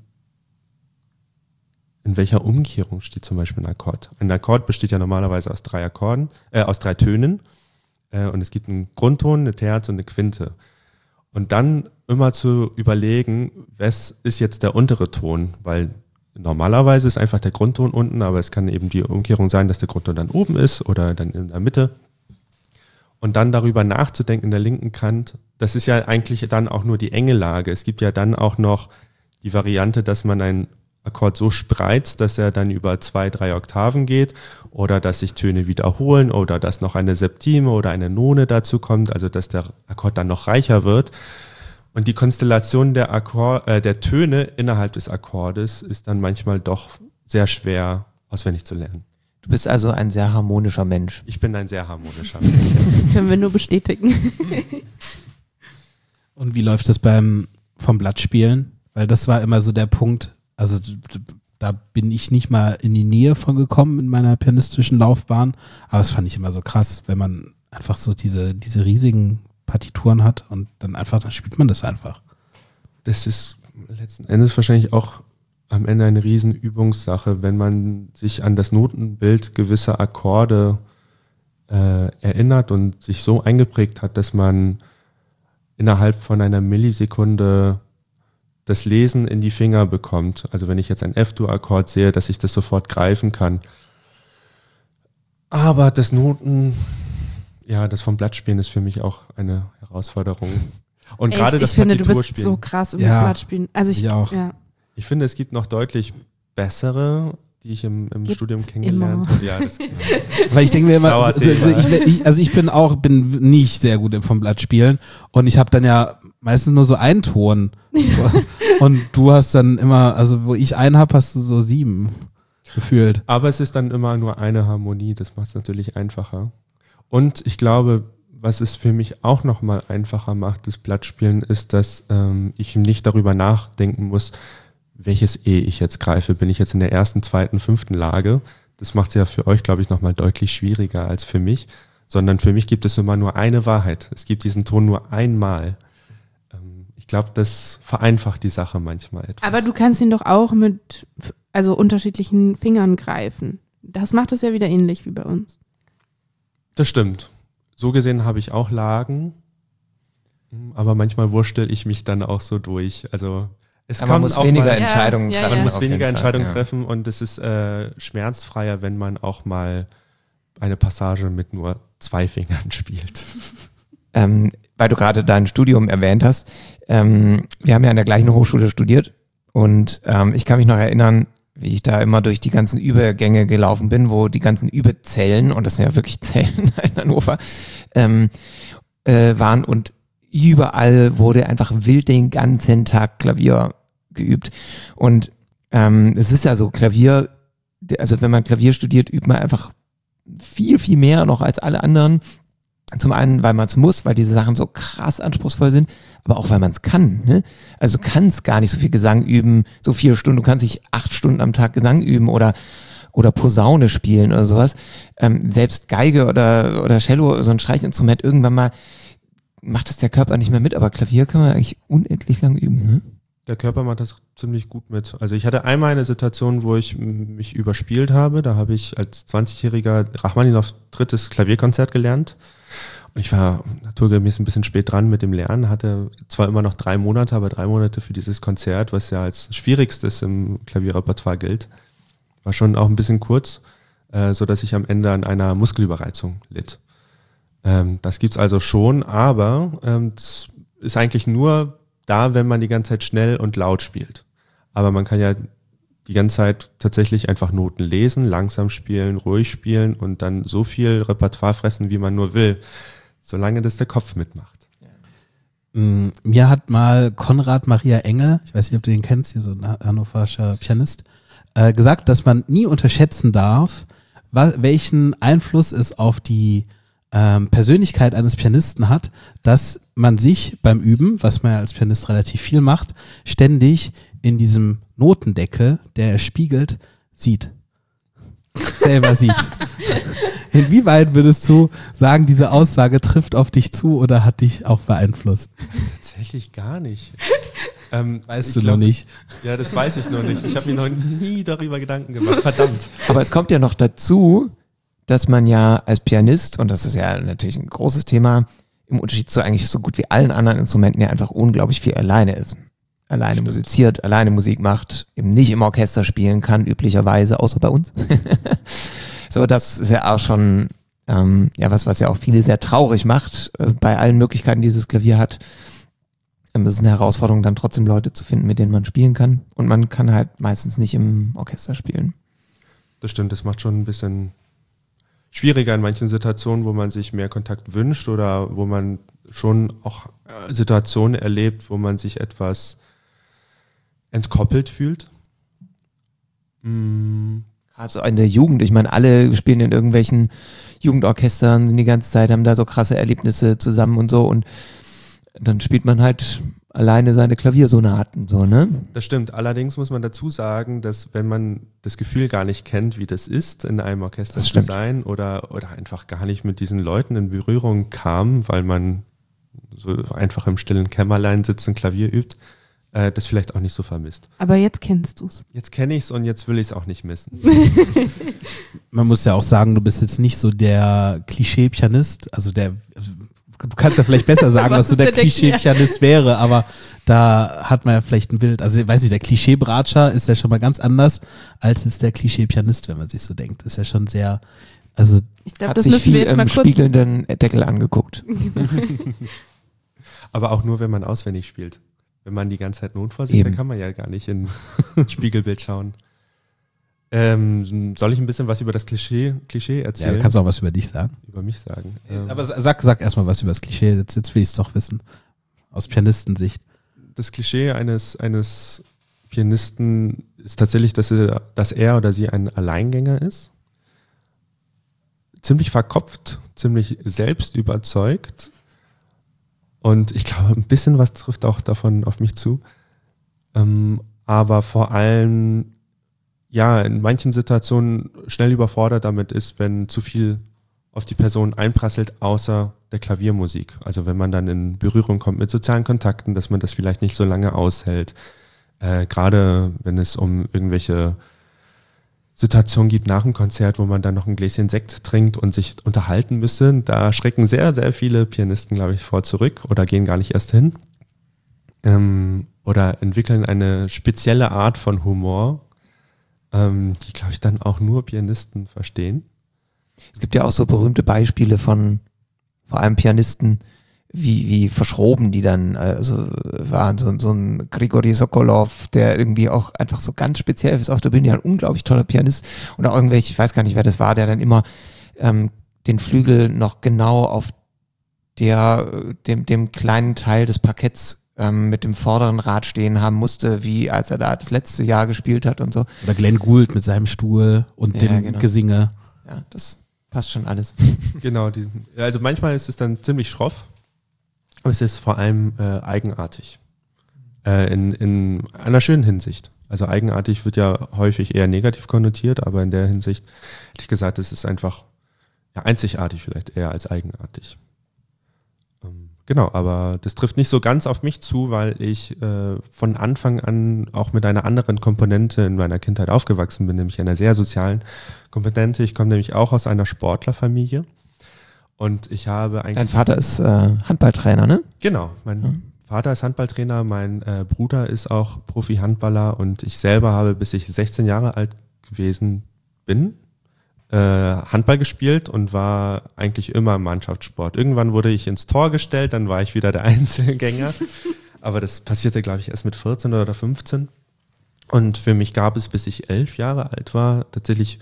welcher Umkehrung steht zum Beispiel ein Akkord. Ein Akkord besteht ja normalerweise aus drei Akkorden, äh, aus drei Tönen. Äh, und es gibt einen Grundton, eine Terz und eine Quinte. Und dann immer zu überlegen, was ist jetzt der untere Ton, weil normalerweise ist einfach der Grundton unten, aber es kann eben die Umkehrung sein, dass der Grundton dann oben ist oder dann in der Mitte. Und dann darüber nachzudenken in der linken Kant, das ist ja eigentlich dann auch nur die enge Lage. Es gibt ja dann auch noch die Variante, dass man einen Akkord so spreizt, dass er dann über zwei, drei Oktaven geht oder dass sich Töne wiederholen oder dass noch eine Septime oder eine None dazu kommt, also dass der Akkord dann noch reicher wird. Und die Konstellation der, Akkord, äh, der Töne innerhalb des Akkordes ist dann manchmal doch sehr schwer auswendig zu lernen. Du bist also ein sehr harmonischer Mensch. Ich bin ein sehr harmonischer Mensch. Können wir nur bestätigen. Und wie läuft das beim vom Blattspielen? Weil das war immer so der Punkt, also da bin ich nicht mal in die Nähe von gekommen in meiner pianistischen Laufbahn, aber das fand ich immer so krass, wenn man einfach so diese, diese riesigen Partituren hat und dann einfach, dann spielt man das einfach. Das ist letzten Endes wahrscheinlich auch am Ende eine riesen Übungssache, wenn man sich an das Notenbild gewisser Akkorde äh, erinnert und sich so eingeprägt hat, dass man innerhalb von einer Millisekunde das Lesen in die Finger bekommt. Also wenn ich jetzt einen F-Dur-Akkord sehe, dass ich das sofort greifen kann. Aber das Noten, ja, das vom Blattspielen ist für mich auch eine Herausforderung. Und Echt? gerade das Ich finde, du bist Partiturspielen. so krass im Ja, Blattspielen. Also ich, ich auch. Ja. Ich finde, es gibt noch deutlich bessere, die ich im, im Gibt's Studium kennengelernt habe. Ja, das Weil ich denke mir immer, also, Dauerthema. also, ich, ich, also ich bin auch, bin nicht sehr gut im vom Blattspielen und ich habe dann ja meistens nur so einen Ton und du hast dann immer, also wo ich einen habe, hast du so sieben gefühlt. Aber es ist dann immer nur eine Harmonie, das macht es natürlich einfacher. Und ich glaube, was es für mich auch nochmal einfacher macht, das Blattspielen, ist, dass ähm, ich nicht darüber nachdenken muss, welches E ich jetzt greife. Bin ich jetzt in der ersten, zweiten, fünften Lage? Das macht es ja für euch, glaube ich, nochmal deutlich schwieriger als für mich. Sondern für mich gibt es immer nur eine Wahrheit. Es gibt diesen Ton nur einmal. Ähm, ich glaube, das vereinfacht die Sache manchmal etwas. Aber du kannst ihn doch auch mit also unterschiedlichen Fingern greifen. Das macht es ja wieder ähnlich wie bei uns. Das stimmt. So gesehen habe ich auch Lagen, aber manchmal wurstel ich mich dann auch so durch. Also es Aber man kommt muss auch weniger mal, Entscheidungen Ja, ja, treffen. man muss auf weniger jeden Entscheidungen Fall, ja. treffen und es ist äh, schmerzfreier, wenn man auch mal eine Passage mit nur zwei Fingern spielt. Ähm, weil du gerade dein Studium erwähnt hast. Ähm, wir haben ja an der gleichen Hochschule studiert und ähm, ich kann mich noch erinnern, wie ich da immer durch die ganzen Übergänge gelaufen bin, wo die ganzen Überzellen, und das sind ja wirklich Zellen in Hannover, ähm, äh, waren und überall wurde einfach wild den ganzen Tag Klavier geübt. Und ähm, es ist ja so, Klavier, also wenn man Klavier studiert, übt man einfach viel, viel mehr noch als alle anderen. Zum einen, weil man es muss, weil diese Sachen so krass anspruchsvoll sind, aber auch, weil man es kann. Ne? Also du kannst gar nicht so viel Gesang üben, so viele Stunden, du kannst nicht acht Stunden am Tag Gesang üben oder oder Posaune spielen oder sowas. Ähm, selbst Geige oder oder Cello, so ein Streichinstrument, irgendwann mal macht das der Körper nicht mehr mit, aber Klavier kann man eigentlich unendlich lang üben. Ne? Der Körper macht das ziemlich gut mit. Also ich hatte einmal eine Situation, wo ich mich überspielt habe. Da habe ich als zwanzigjähriger Rachmaninows drittes Klavierkonzert gelernt. Und ich war naturgemäß ein bisschen spät dran mit dem Lernen, hatte zwar immer noch drei Monate, aber drei Monate für dieses Konzert, was ja als schwierigstes im Klavierrepertoire gilt, war schon auch ein bisschen kurz, äh, so dass ich am Ende an einer Muskelüberreizung litt. Ähm, das gibt's also schon, aber ähm, das ist eigentlich nur da, wenn man die ganze Zeit schnell und laut spielt. Aber man kann ja die ganze Zeit tatsächlich einfach Noten lesen, langsam spielen, ruhig spielen und dann so viel Repertoire fressen, wie man nur will, solange das der Kopf mitmacht. Mm, Mir hat mal Konrad Maria Engel, ich weiß nicht, ob du den kennst, hier so ein hannoverscher Pianist, äh, gesagt, dass man nie unterschätzen darf, wa- welchen Einfluss es auf die ähm, Persönlichkeit eines Pianisten hat, dass man sich beim Üben, was man ja als Pianist relativ viel macht, ständig in diesem Notendeckel, der er spiegelt, sieht. Selber sieht. Inwieweit würdest du sagen, diese Aussage trifft auf dich zu oder hat dich auch beeinflusst? Tatsächlich gar nicht. Ähm, Weißt ich du glaub, noch nicht? Ja, das weiß ich noch nicht. Ich habe mir noch nie darüber Gedanken gemacht. Verdammt. Aber es kommt ja noch dazu, dass man ja als Pianist, und das ist ja natürlich ein großes Thema, im Unterschied zu eigentlich so gut wie allen anderen Instrumenten ja einfach unglaublich viel alleine ist. Alleine Stimmt. musiziert, alleine Musik macht, eben nicht im Orchester spielen kann, üblicherweise, außer bei uns. So, das ist ja auch schon ähm, ja was, was ja auch viele sehr traurig macht, äh, bei allen Möglichkeiten, die dieses Klavier hat. Ähm, es ist eine Herausforderung, dann trotzdem Leute zu finden, mit denen man spielen kann. Und man kann halt meistens nicht im Orchester spielen. Das stimmt, das macht schon ein bisschen schwieriger in manchen Situationen, wo man sich mehr Kontakt wünscht oder wo man schon auch äh, Situationen erlebt, wo man sich etwas entkoppelt fühlt. Mm. Gerade so in der Jugend, ich meine, alle spielen in irgendwelchen Jugendorchestern die ganze Zeit, haben da so krasse Erlebnisse zusammen und so und dann spielt man halt alleine seine Klaviersonaten, so, ne? Das stimmt. Allerdings muss man dazu sagen, dass wenn man das Gefühl gar nicht kennt, wie das ist, in einem Orchester Das zu stimmt. sein oder, oder einfach gar nicht mit diesen Leuten in Berührung kam, weil man so einfach im stillen Kämmerlein sitzt und Klavier übt, äh, das vielleicht auch nicht so vermisst. Aber jetzt kennst du's. Jetzt kenne ich es und jetzt will ich es auch nicht missen. Man muss ja auch sagen, du bist jetzt nicht so der Klischee-Pianist, also der, du kannst ja vielleicht besser sagen, was, Was so ist der denn der Klischee-Pianist wäre, aber da hat man ja vielleicht ein Bild, also weiß ich, der Klischee-Bratscher ist ja schon mal ganz anders, als ist der Klischee-Pianist, wenn man sich so denkt. Das ist ja schon sehr, also Ich glaube, Hat das sich müssen wir viel jetzt mal im kurz. spiegelnden Deckel angeguckt. Aber auch nur, wenn man auswendig spielt. Wenn man die ganze Zeit Noten vor sich, Eben. dann kann man ja gar nicht in ins Spiegelbild schauen. Ähm, soll ich ein bisschen was über das Klischee, Klischee ja, erzählen? du kannst auch was über dich sagen. über mich sagen. Ähm, Aber sag, sag erstmal was über das Klischee, jetzt, jetzt will ich es doch wissen, aus Pianistensicht. das Klischee eines, eines Pianisten ist tatsächlich, dass er, dass er oder sie ein Alleingänger ist. Ziemlich verkopft, ziemlich selbstüberzeugt. Und ich glaube, ein bisschen was trifft auch davon auf mich zu. Ähm, aber vor allem, ja, in manchen Situationen schnell überfordert damit ist, wenn zu viel auf die Person einprasselt, außer der Klaviermusik. Also wenn man dann in Berührung kommt mit sozialen Kontakten, dass man das vielleicht nicht so lange aushält. Äh, gerade wenn es um irgendwelche Situationen gibt nach dem Konzert, wo man dann noch ein Gläschen Sekt trinkt und sich unterhalten müsste, da schrecken sehr, sehr viele Pianisten, glaube ich, vor zurück oder gehen gar nicht erst hin. Ähm, oder entwickeln eine spezielle Art von Humor, ähm, die, glaube ich, dann auch nur Pianisten verstehen. Es gibt ja auch so berühmte Beispiele von vor allem Pianisten, wie, wie verschroben die dann also waren. So, so ein Grigori Sokolov, der irgendwie auch einfach so ganz speziell ist auf der Bühne, ja, ein unglaublich toller Pianist. Oder irgendwelche, ich weiß gar nicht, wer das war, der dann immer ähm, den Flügel noch genau auf der, dem, dem kleinen Teil des Parketts ähm, mit dem vorderen Rad stehen haben musste, wie als er da das letzte Jahr gespielt hat und so. Oder Glenn Gould mit seinem Stuhl und Ja, dem genau. Gesinge. Ja, das passt schon alles. Genau, diesen, also manchmal ist es dann ziemlich schroff, aber es ist vor allem äh, eigenartig. Äh, in, in einer schönen Hinsicht. Also eigenartig wird ja häufig eher negativ konnotiert, aber in der Hinsicht, ehrlich gesagt, es ist einfach ja, einzigartig vielleicht eher als eigenartig. Ähm, genau, aber das trifft nicht so ganz auf mich zu, weil ich äh, von Anfang an auch mit einer anderen Komponente in meiner Kindheit aufgewachsen bin, nämlich einer sehr sozialen Komponente. Ich komme nämlich auch aus einer Sportlerfamilie. Und ich habe eigentlich. Dein Vater ist äh, Handballtrainer, ne? Genau, mein Mhm. Vater ist Handballtrainer, mein äh, Bruder ist auch Profi-Handballer und ich selber habe, bis ich sechzehn Jahre alt gewesen bin, äh, Handball gespielt und war eigentlich immer im Mannschaftssport. Irgendwann wurde ich ins Tor gestellt, dann war ich wieder der Einzelgänger. Aber das passierte, glaube ich, erst mit vierzehn oder fünfzehn. Und für mich gab es, bis ich elf Jahre alt war, tatsächlich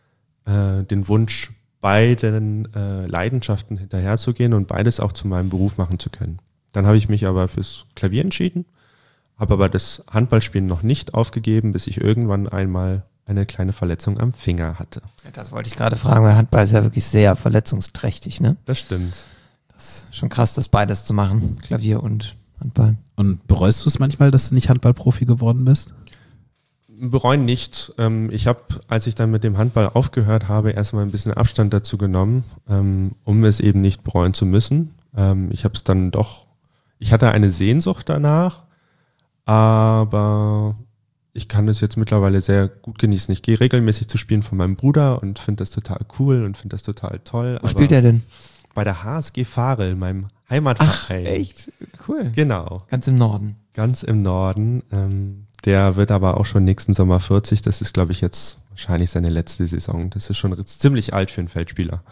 äh, den Wunsch, beiden äh, Leidenschaften hinterherzugehen und beides auch zu meinem Beruf machen zu können. Dann habe ich mich aber fürs Klavier entschieden, habe aber das Handballspielen noch nicht aufgegeben, bis ich irgendwann einmal eine kleine Verletzung am Finger hatte. Ja, das wollte ich gerade fragen, weil Handball ist ja wirklich sehr verletzungsträchtig, ne? Das stimmt. Das ist schon krass, das beides zu machen, Klavier und Handball. Und bereust du es manchmal, dass du nicht Handballprofi geworden bist? Bereuen nicht. Ähm, ich habe, als ich dann mit dem Handball aufgehört habe, erstmal ein bisschen Abstand dazu genommen, ähm, um es eben nicht bereuen zu müssen. Ähm, ich habe es dann doch, ich hatte eine Sehnsucht danach, aber ich kann es jetzt mittlerweile sehr gut genießen. Ich gehe regelmäßig zu Spielen von meinem Bruder und finde das total cool und finde das total toll. Wo spielt er denn? Bei der H S G Varel, meinem Heimatverein. Ach, echt? Cool. Genau. Ganz im Norden. Ganz im Norden. Ähm, der wird aber auch schon nächsten Sommer vierzig. Das ist, glaube ich, jetzt wahrscheinlich seine letzte Saison. Das ist schon ziemlich alt für einen Feldspieler.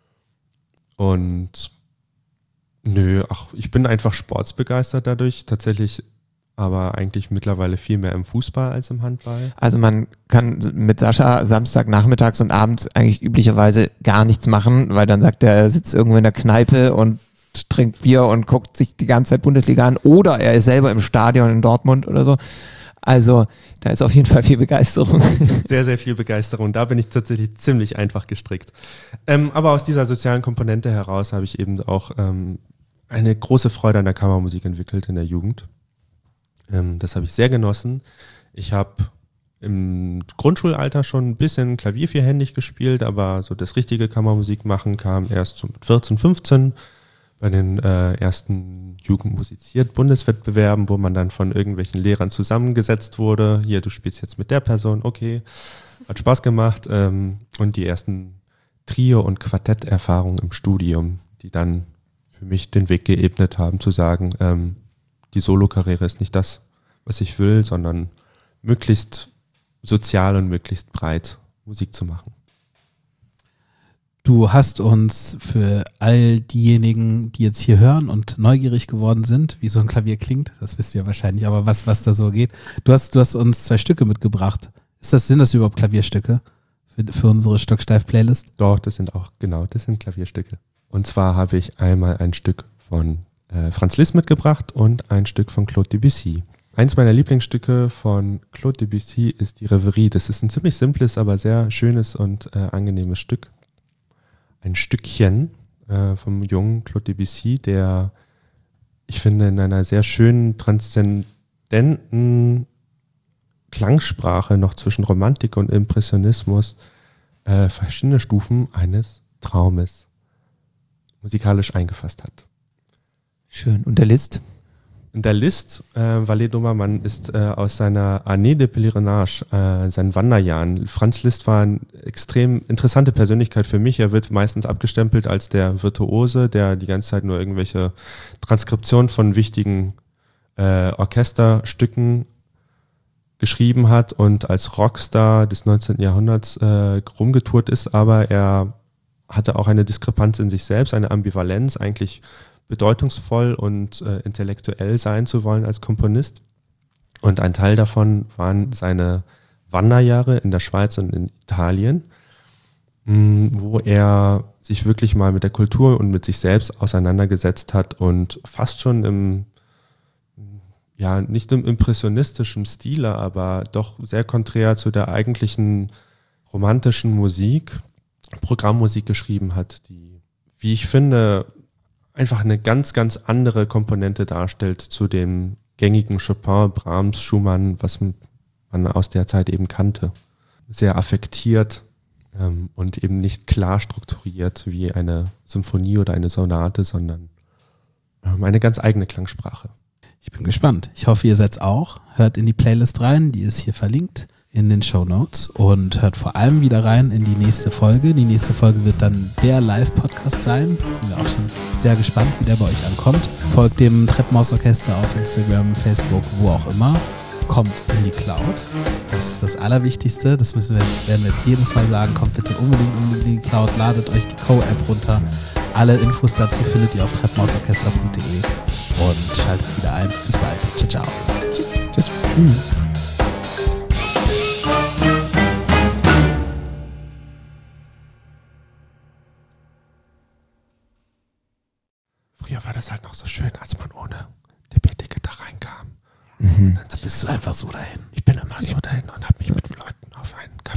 Und nö, ach, ich bin einfach sportsbegeistert dadurch. Tatsächlich aber eigentlich mittlerweile viel mehr im Fußball als im Handball. Also man kann mit Sascha Samstag nachmittags und abends eigentlich üblicherweise gar nichts machen, weil dann sagt er, er sitzt irgendwo in der Kneipe und trinkt Bier und guckt sich die ganze Zeit Bundesliga an oder er ist selber im Stadion in Dortmund oder so. Also da ist auf jeden Fall viel Begeisterung. Sehr, sehr viel Begeisterung. Da bin ich tatsächlich ziemlich einfach gestrickt. Ähm, aber aus dieser sozialen Komponente heraus habe ich eben auch ähm, eine große Freude an der Kammermusik entwickelt in der Jugend. Ähm, das habe ich sehr genossen. Ich habe im Grundschulalter schon ein bisschen Klavier vierhändig gespielt, aber so das richtige Kammermusik machen kam erst so mit vierzehn, fünfzehn bei den äh, ersten Jugendmusiziert-Bundeswettbewerben, wo man dann von irgendwelchen Lehrern zusammengesetzt wurde. Hier, du spielst jetzt mit der Person, okay. Hat Spaß gemacht. Ähm, und die ersten Trio- und Quartetterfahrungen im Studium, die dann für mich den Weg geebnet haben, zu sagen, ähm, die Solokarriere ist nicht das, was ich will, sondern möglichst sozial und möglichst breit Musik zu machen. Du hast uns für all diejenigen, die jetzt hier hören und neugierig geworden sind, wie so ein Klavier klingt, das wisst ihr wahrscheinlich, aber was, was da so geht. Du hast, du hast uns zwei Stücke mitgebracht. Ist das, sind das überhaupt Klavierstücke für, für unsere Stocksteif-Playlist? Doch, das sind auch, genau, das sind Klavierstücke. Und zwar habe ich einmal ein Stück von äh, Franz Liszt mitgebracht und ein Stück von Claude Debussy. Eins meiner Lieblingsstücke von Claude Debussy ist die Reverie. Das ist ein ziemlich simples, aber sehr schönes und äh, angenehmes Stück. Ein Stückchen äh, vom jungen Claude Debussy, der, ich finde, in einer sehr schönen, transzendenten Klangsprache noch zwischen Romantik und Impressionismus äh, verschiedene Stufen eines Traumes musikalisch eingefasst hat. Schön. Und der Liszt? Und der Liszt, äh, Valet Dobermann, ist äh, aus seiner Année de Pèlerinage, äh, seinen Wanderjahren. Franz Liszt war eine extrem interessante Persönlichkeit für mich. Er wird meistens abgestempelt als der Virtuose, der die ganze Zeit nur irgendwelche Transkriptionen von wichtigen äh, Orchesterstücken geschrieben hat und als Rockstar des neunzehnten Jahrhunderts äh, rumgetourt ist. Aber er hatte auch eine Diskrepanz in sich selbst, eine Ambivalenz, eigentlich bedeutungsvoll und äh, intellektuell sein zu wollen als Komponist. Und ein Teil davon waren seine Wanderjahre in der Schweiz und in Italien, mh, wo er sich wirklich mal mit der Kultur und mit sich selbst auseinandergesetzt hat und fast schon im, ja, nicht im impressionistischen Stile, aber doch sehr konträr zu der eigentlichen romantischen Musik, Programmmusik geschrieben hat, die, wie ich finde, einfach eine ganz, ganz andere Komponente darstellt zu dem gängigen Chopin, Brahms, Schumann, was man aus der Zeit eben kannte. Sehr affektiert ähm, und eben nicht klar strukturiert wie eine Symphonie oder eine Sonate, sondern ähm, eine ganz eigene Klangsprache. Ich bin gespannt. Ich hoffe, ihr seid's auch. Hört in die Playlist rein, die ist hier verlinkt in den Shownotes und hört vor allem wieder rein in die nächste Folge. Die nächste Folge wird dann der Live-Podcast sein. Da sind wir auch schon sehr gespannt, wie der bei euch ankommt. Folgt dem Treppenhausorchester auf Instagram, Facebook, wo auch immer. Kommt in die Cloud. Das ist das Allerwichtigste. Das müssen wir jetzt, werden wir jetzt jedes Mal sagen. Kommt bitte unbedingt in die Cloud. Ladet euch die Co-App runter. Alle Infos dazu findet ihr auf treppenhausorchester punkt de und schaltet wieder ein. Bis bald. Ciao, ciao. Tschüss. Tschüss. Tschüss. Früher war das halt noch so schön, als man ohne D B-Ticket da reinkam. Mhm. Dann bist du einfach so dahin. Ich bin immer so dahin und habe mich mit Leuten auf einen Kaffee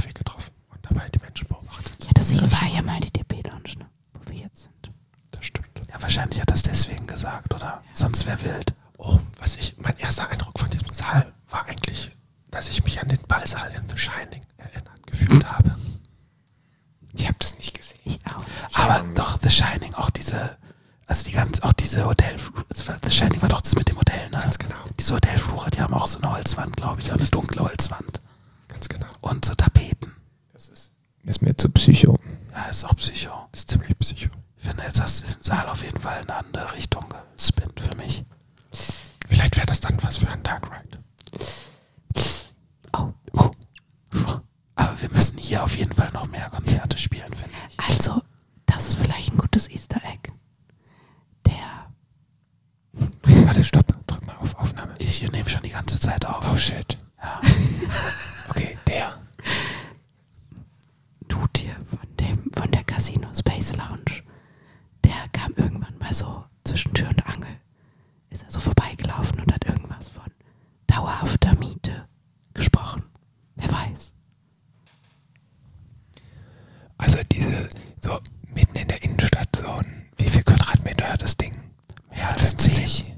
ja mal die D P-Lounge, ne? Wo wir jetzt sind. Das stimmt. Ja, wahrscheinlich hat er das deswegen gesagt, oder? Sonst wäre wild. Oh, was ich, mein erster Eindruck von diesem Saal war eigentlich, dass ich mich an den Ballsaal in The Shining erinnert gefühlt habe. Ich habe das nicht gesehen. Ich auch. Aber doch, The Shining, auch diese, also die ganz, auch diese Hotelflure, The Shining war doch das mit dem Hotel, ne? Ganz genau. Diese Hotelflure, die haben auch so eine Holzwand, glaube ich, auch eine dunkle Holzwand. Ganz genau. Und so Tapeten. Das ist, Ist mir zu psycho. Ja, ist auch Psycho. das ist ziemlich psycho. Ich finde, jetzt hast du den Saal auf jeden Fall in eine andere Richtung gespinnt für mich. Vielleicht wäre das dann was für ein Dark Ride. Oh. Uh. Aber wir müssen hier auf jeden Fall noch mehr Konzerte spielen, finde ich. Also, das ist vielleicht ein gutes Easter Egg. Der, Warte, stopp. Drück mal auf Aufnahme. Ich nehme schon die ganze Zeit auf. Oh shit. Ja. Okay, der. Dude hier von dem, von der Casino Space Lounge, der kam irgendwann mal so zwischen Tür und Angel. Ist er so vorbeigelaufen und hat irgendwas von dauerhafter Miete gesprochen. Wer weiß. Also diese, so mitten in der Innenstadt, so ein, wie viel Quadratmeter hat das Ding? Mehr als zehn.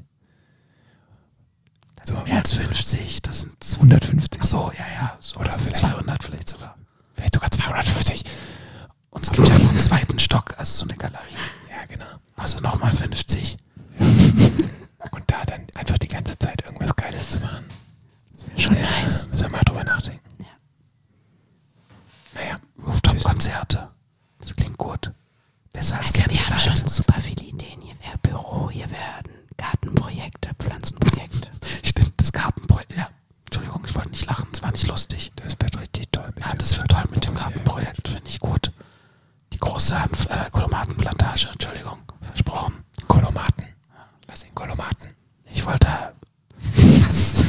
So, Mehr als fünfzig, das sind hundertfünfzig. Ach so, ja, ja. So Oder vielleicht- zweihundert vielleicht sogar. Vielleicht sogar zweihundertfünfzig. Und es gibt ja noch einen zweiten Stock, also so eine Galerie. Ja, genau. Also nochmal fünfzig. Und da dann einfach die ganze Zeit irgendwas Geiles zu machen. Das wäre schon nice. Müssen wir mal drüber nachdenken. Ja. Naja. Rooftop-Konzerte. Das klingt gut. Besser als Also wir haben schon Candlelight. super viele Ideen. Hier wäre Büro, hier werden Gartenprojekte, Pflanzenprojekte. Stimmt, das Gartenprojekt. Ja, Entschuldigung, ich wollte nicht lachen, es war nicht lustig. Das wird richtig toll. mit Ja, dem das wird toll mit dem Gartenprojekt, finde ich gut. Die große Hanf äh, Kolomatenplantage, Entschuldigung, versprochen. Kolomaten. Was sind Kolomaten? Ich wollte. Was?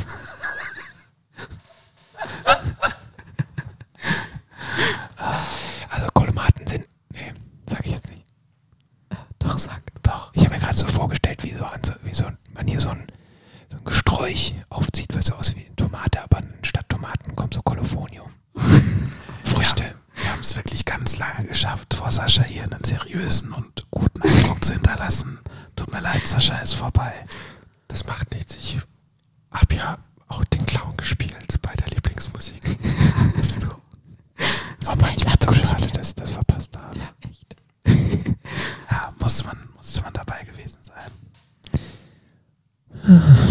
Also Kolomaten sind, nee, sag ich jetzt nicht. Doch, sag. Doch. Ich habe mir gerade so vorgestellt, wie so, an so, wie so man hier so ein, so ein Gesträuch aufzieht, was so aus wie eine Tomate, aber statt Tomaten kommt so Kolophonium. Früchte. Wir haben es wirklich ganz lange geschafft, vor Sascha hier einen seriösen und guten Eindruck zu hinterlassen. Tut mir leid, Sascha ist vorbei. Das macht nichts. Ich habe ja auch den Clown gespielt bei der Lieblingsmusik. Bist du? Oh Mann, ich bin so schade, dass ich das verpasst habe. Ja, echt. Ja, musste man, musste man dabei gewesen sein.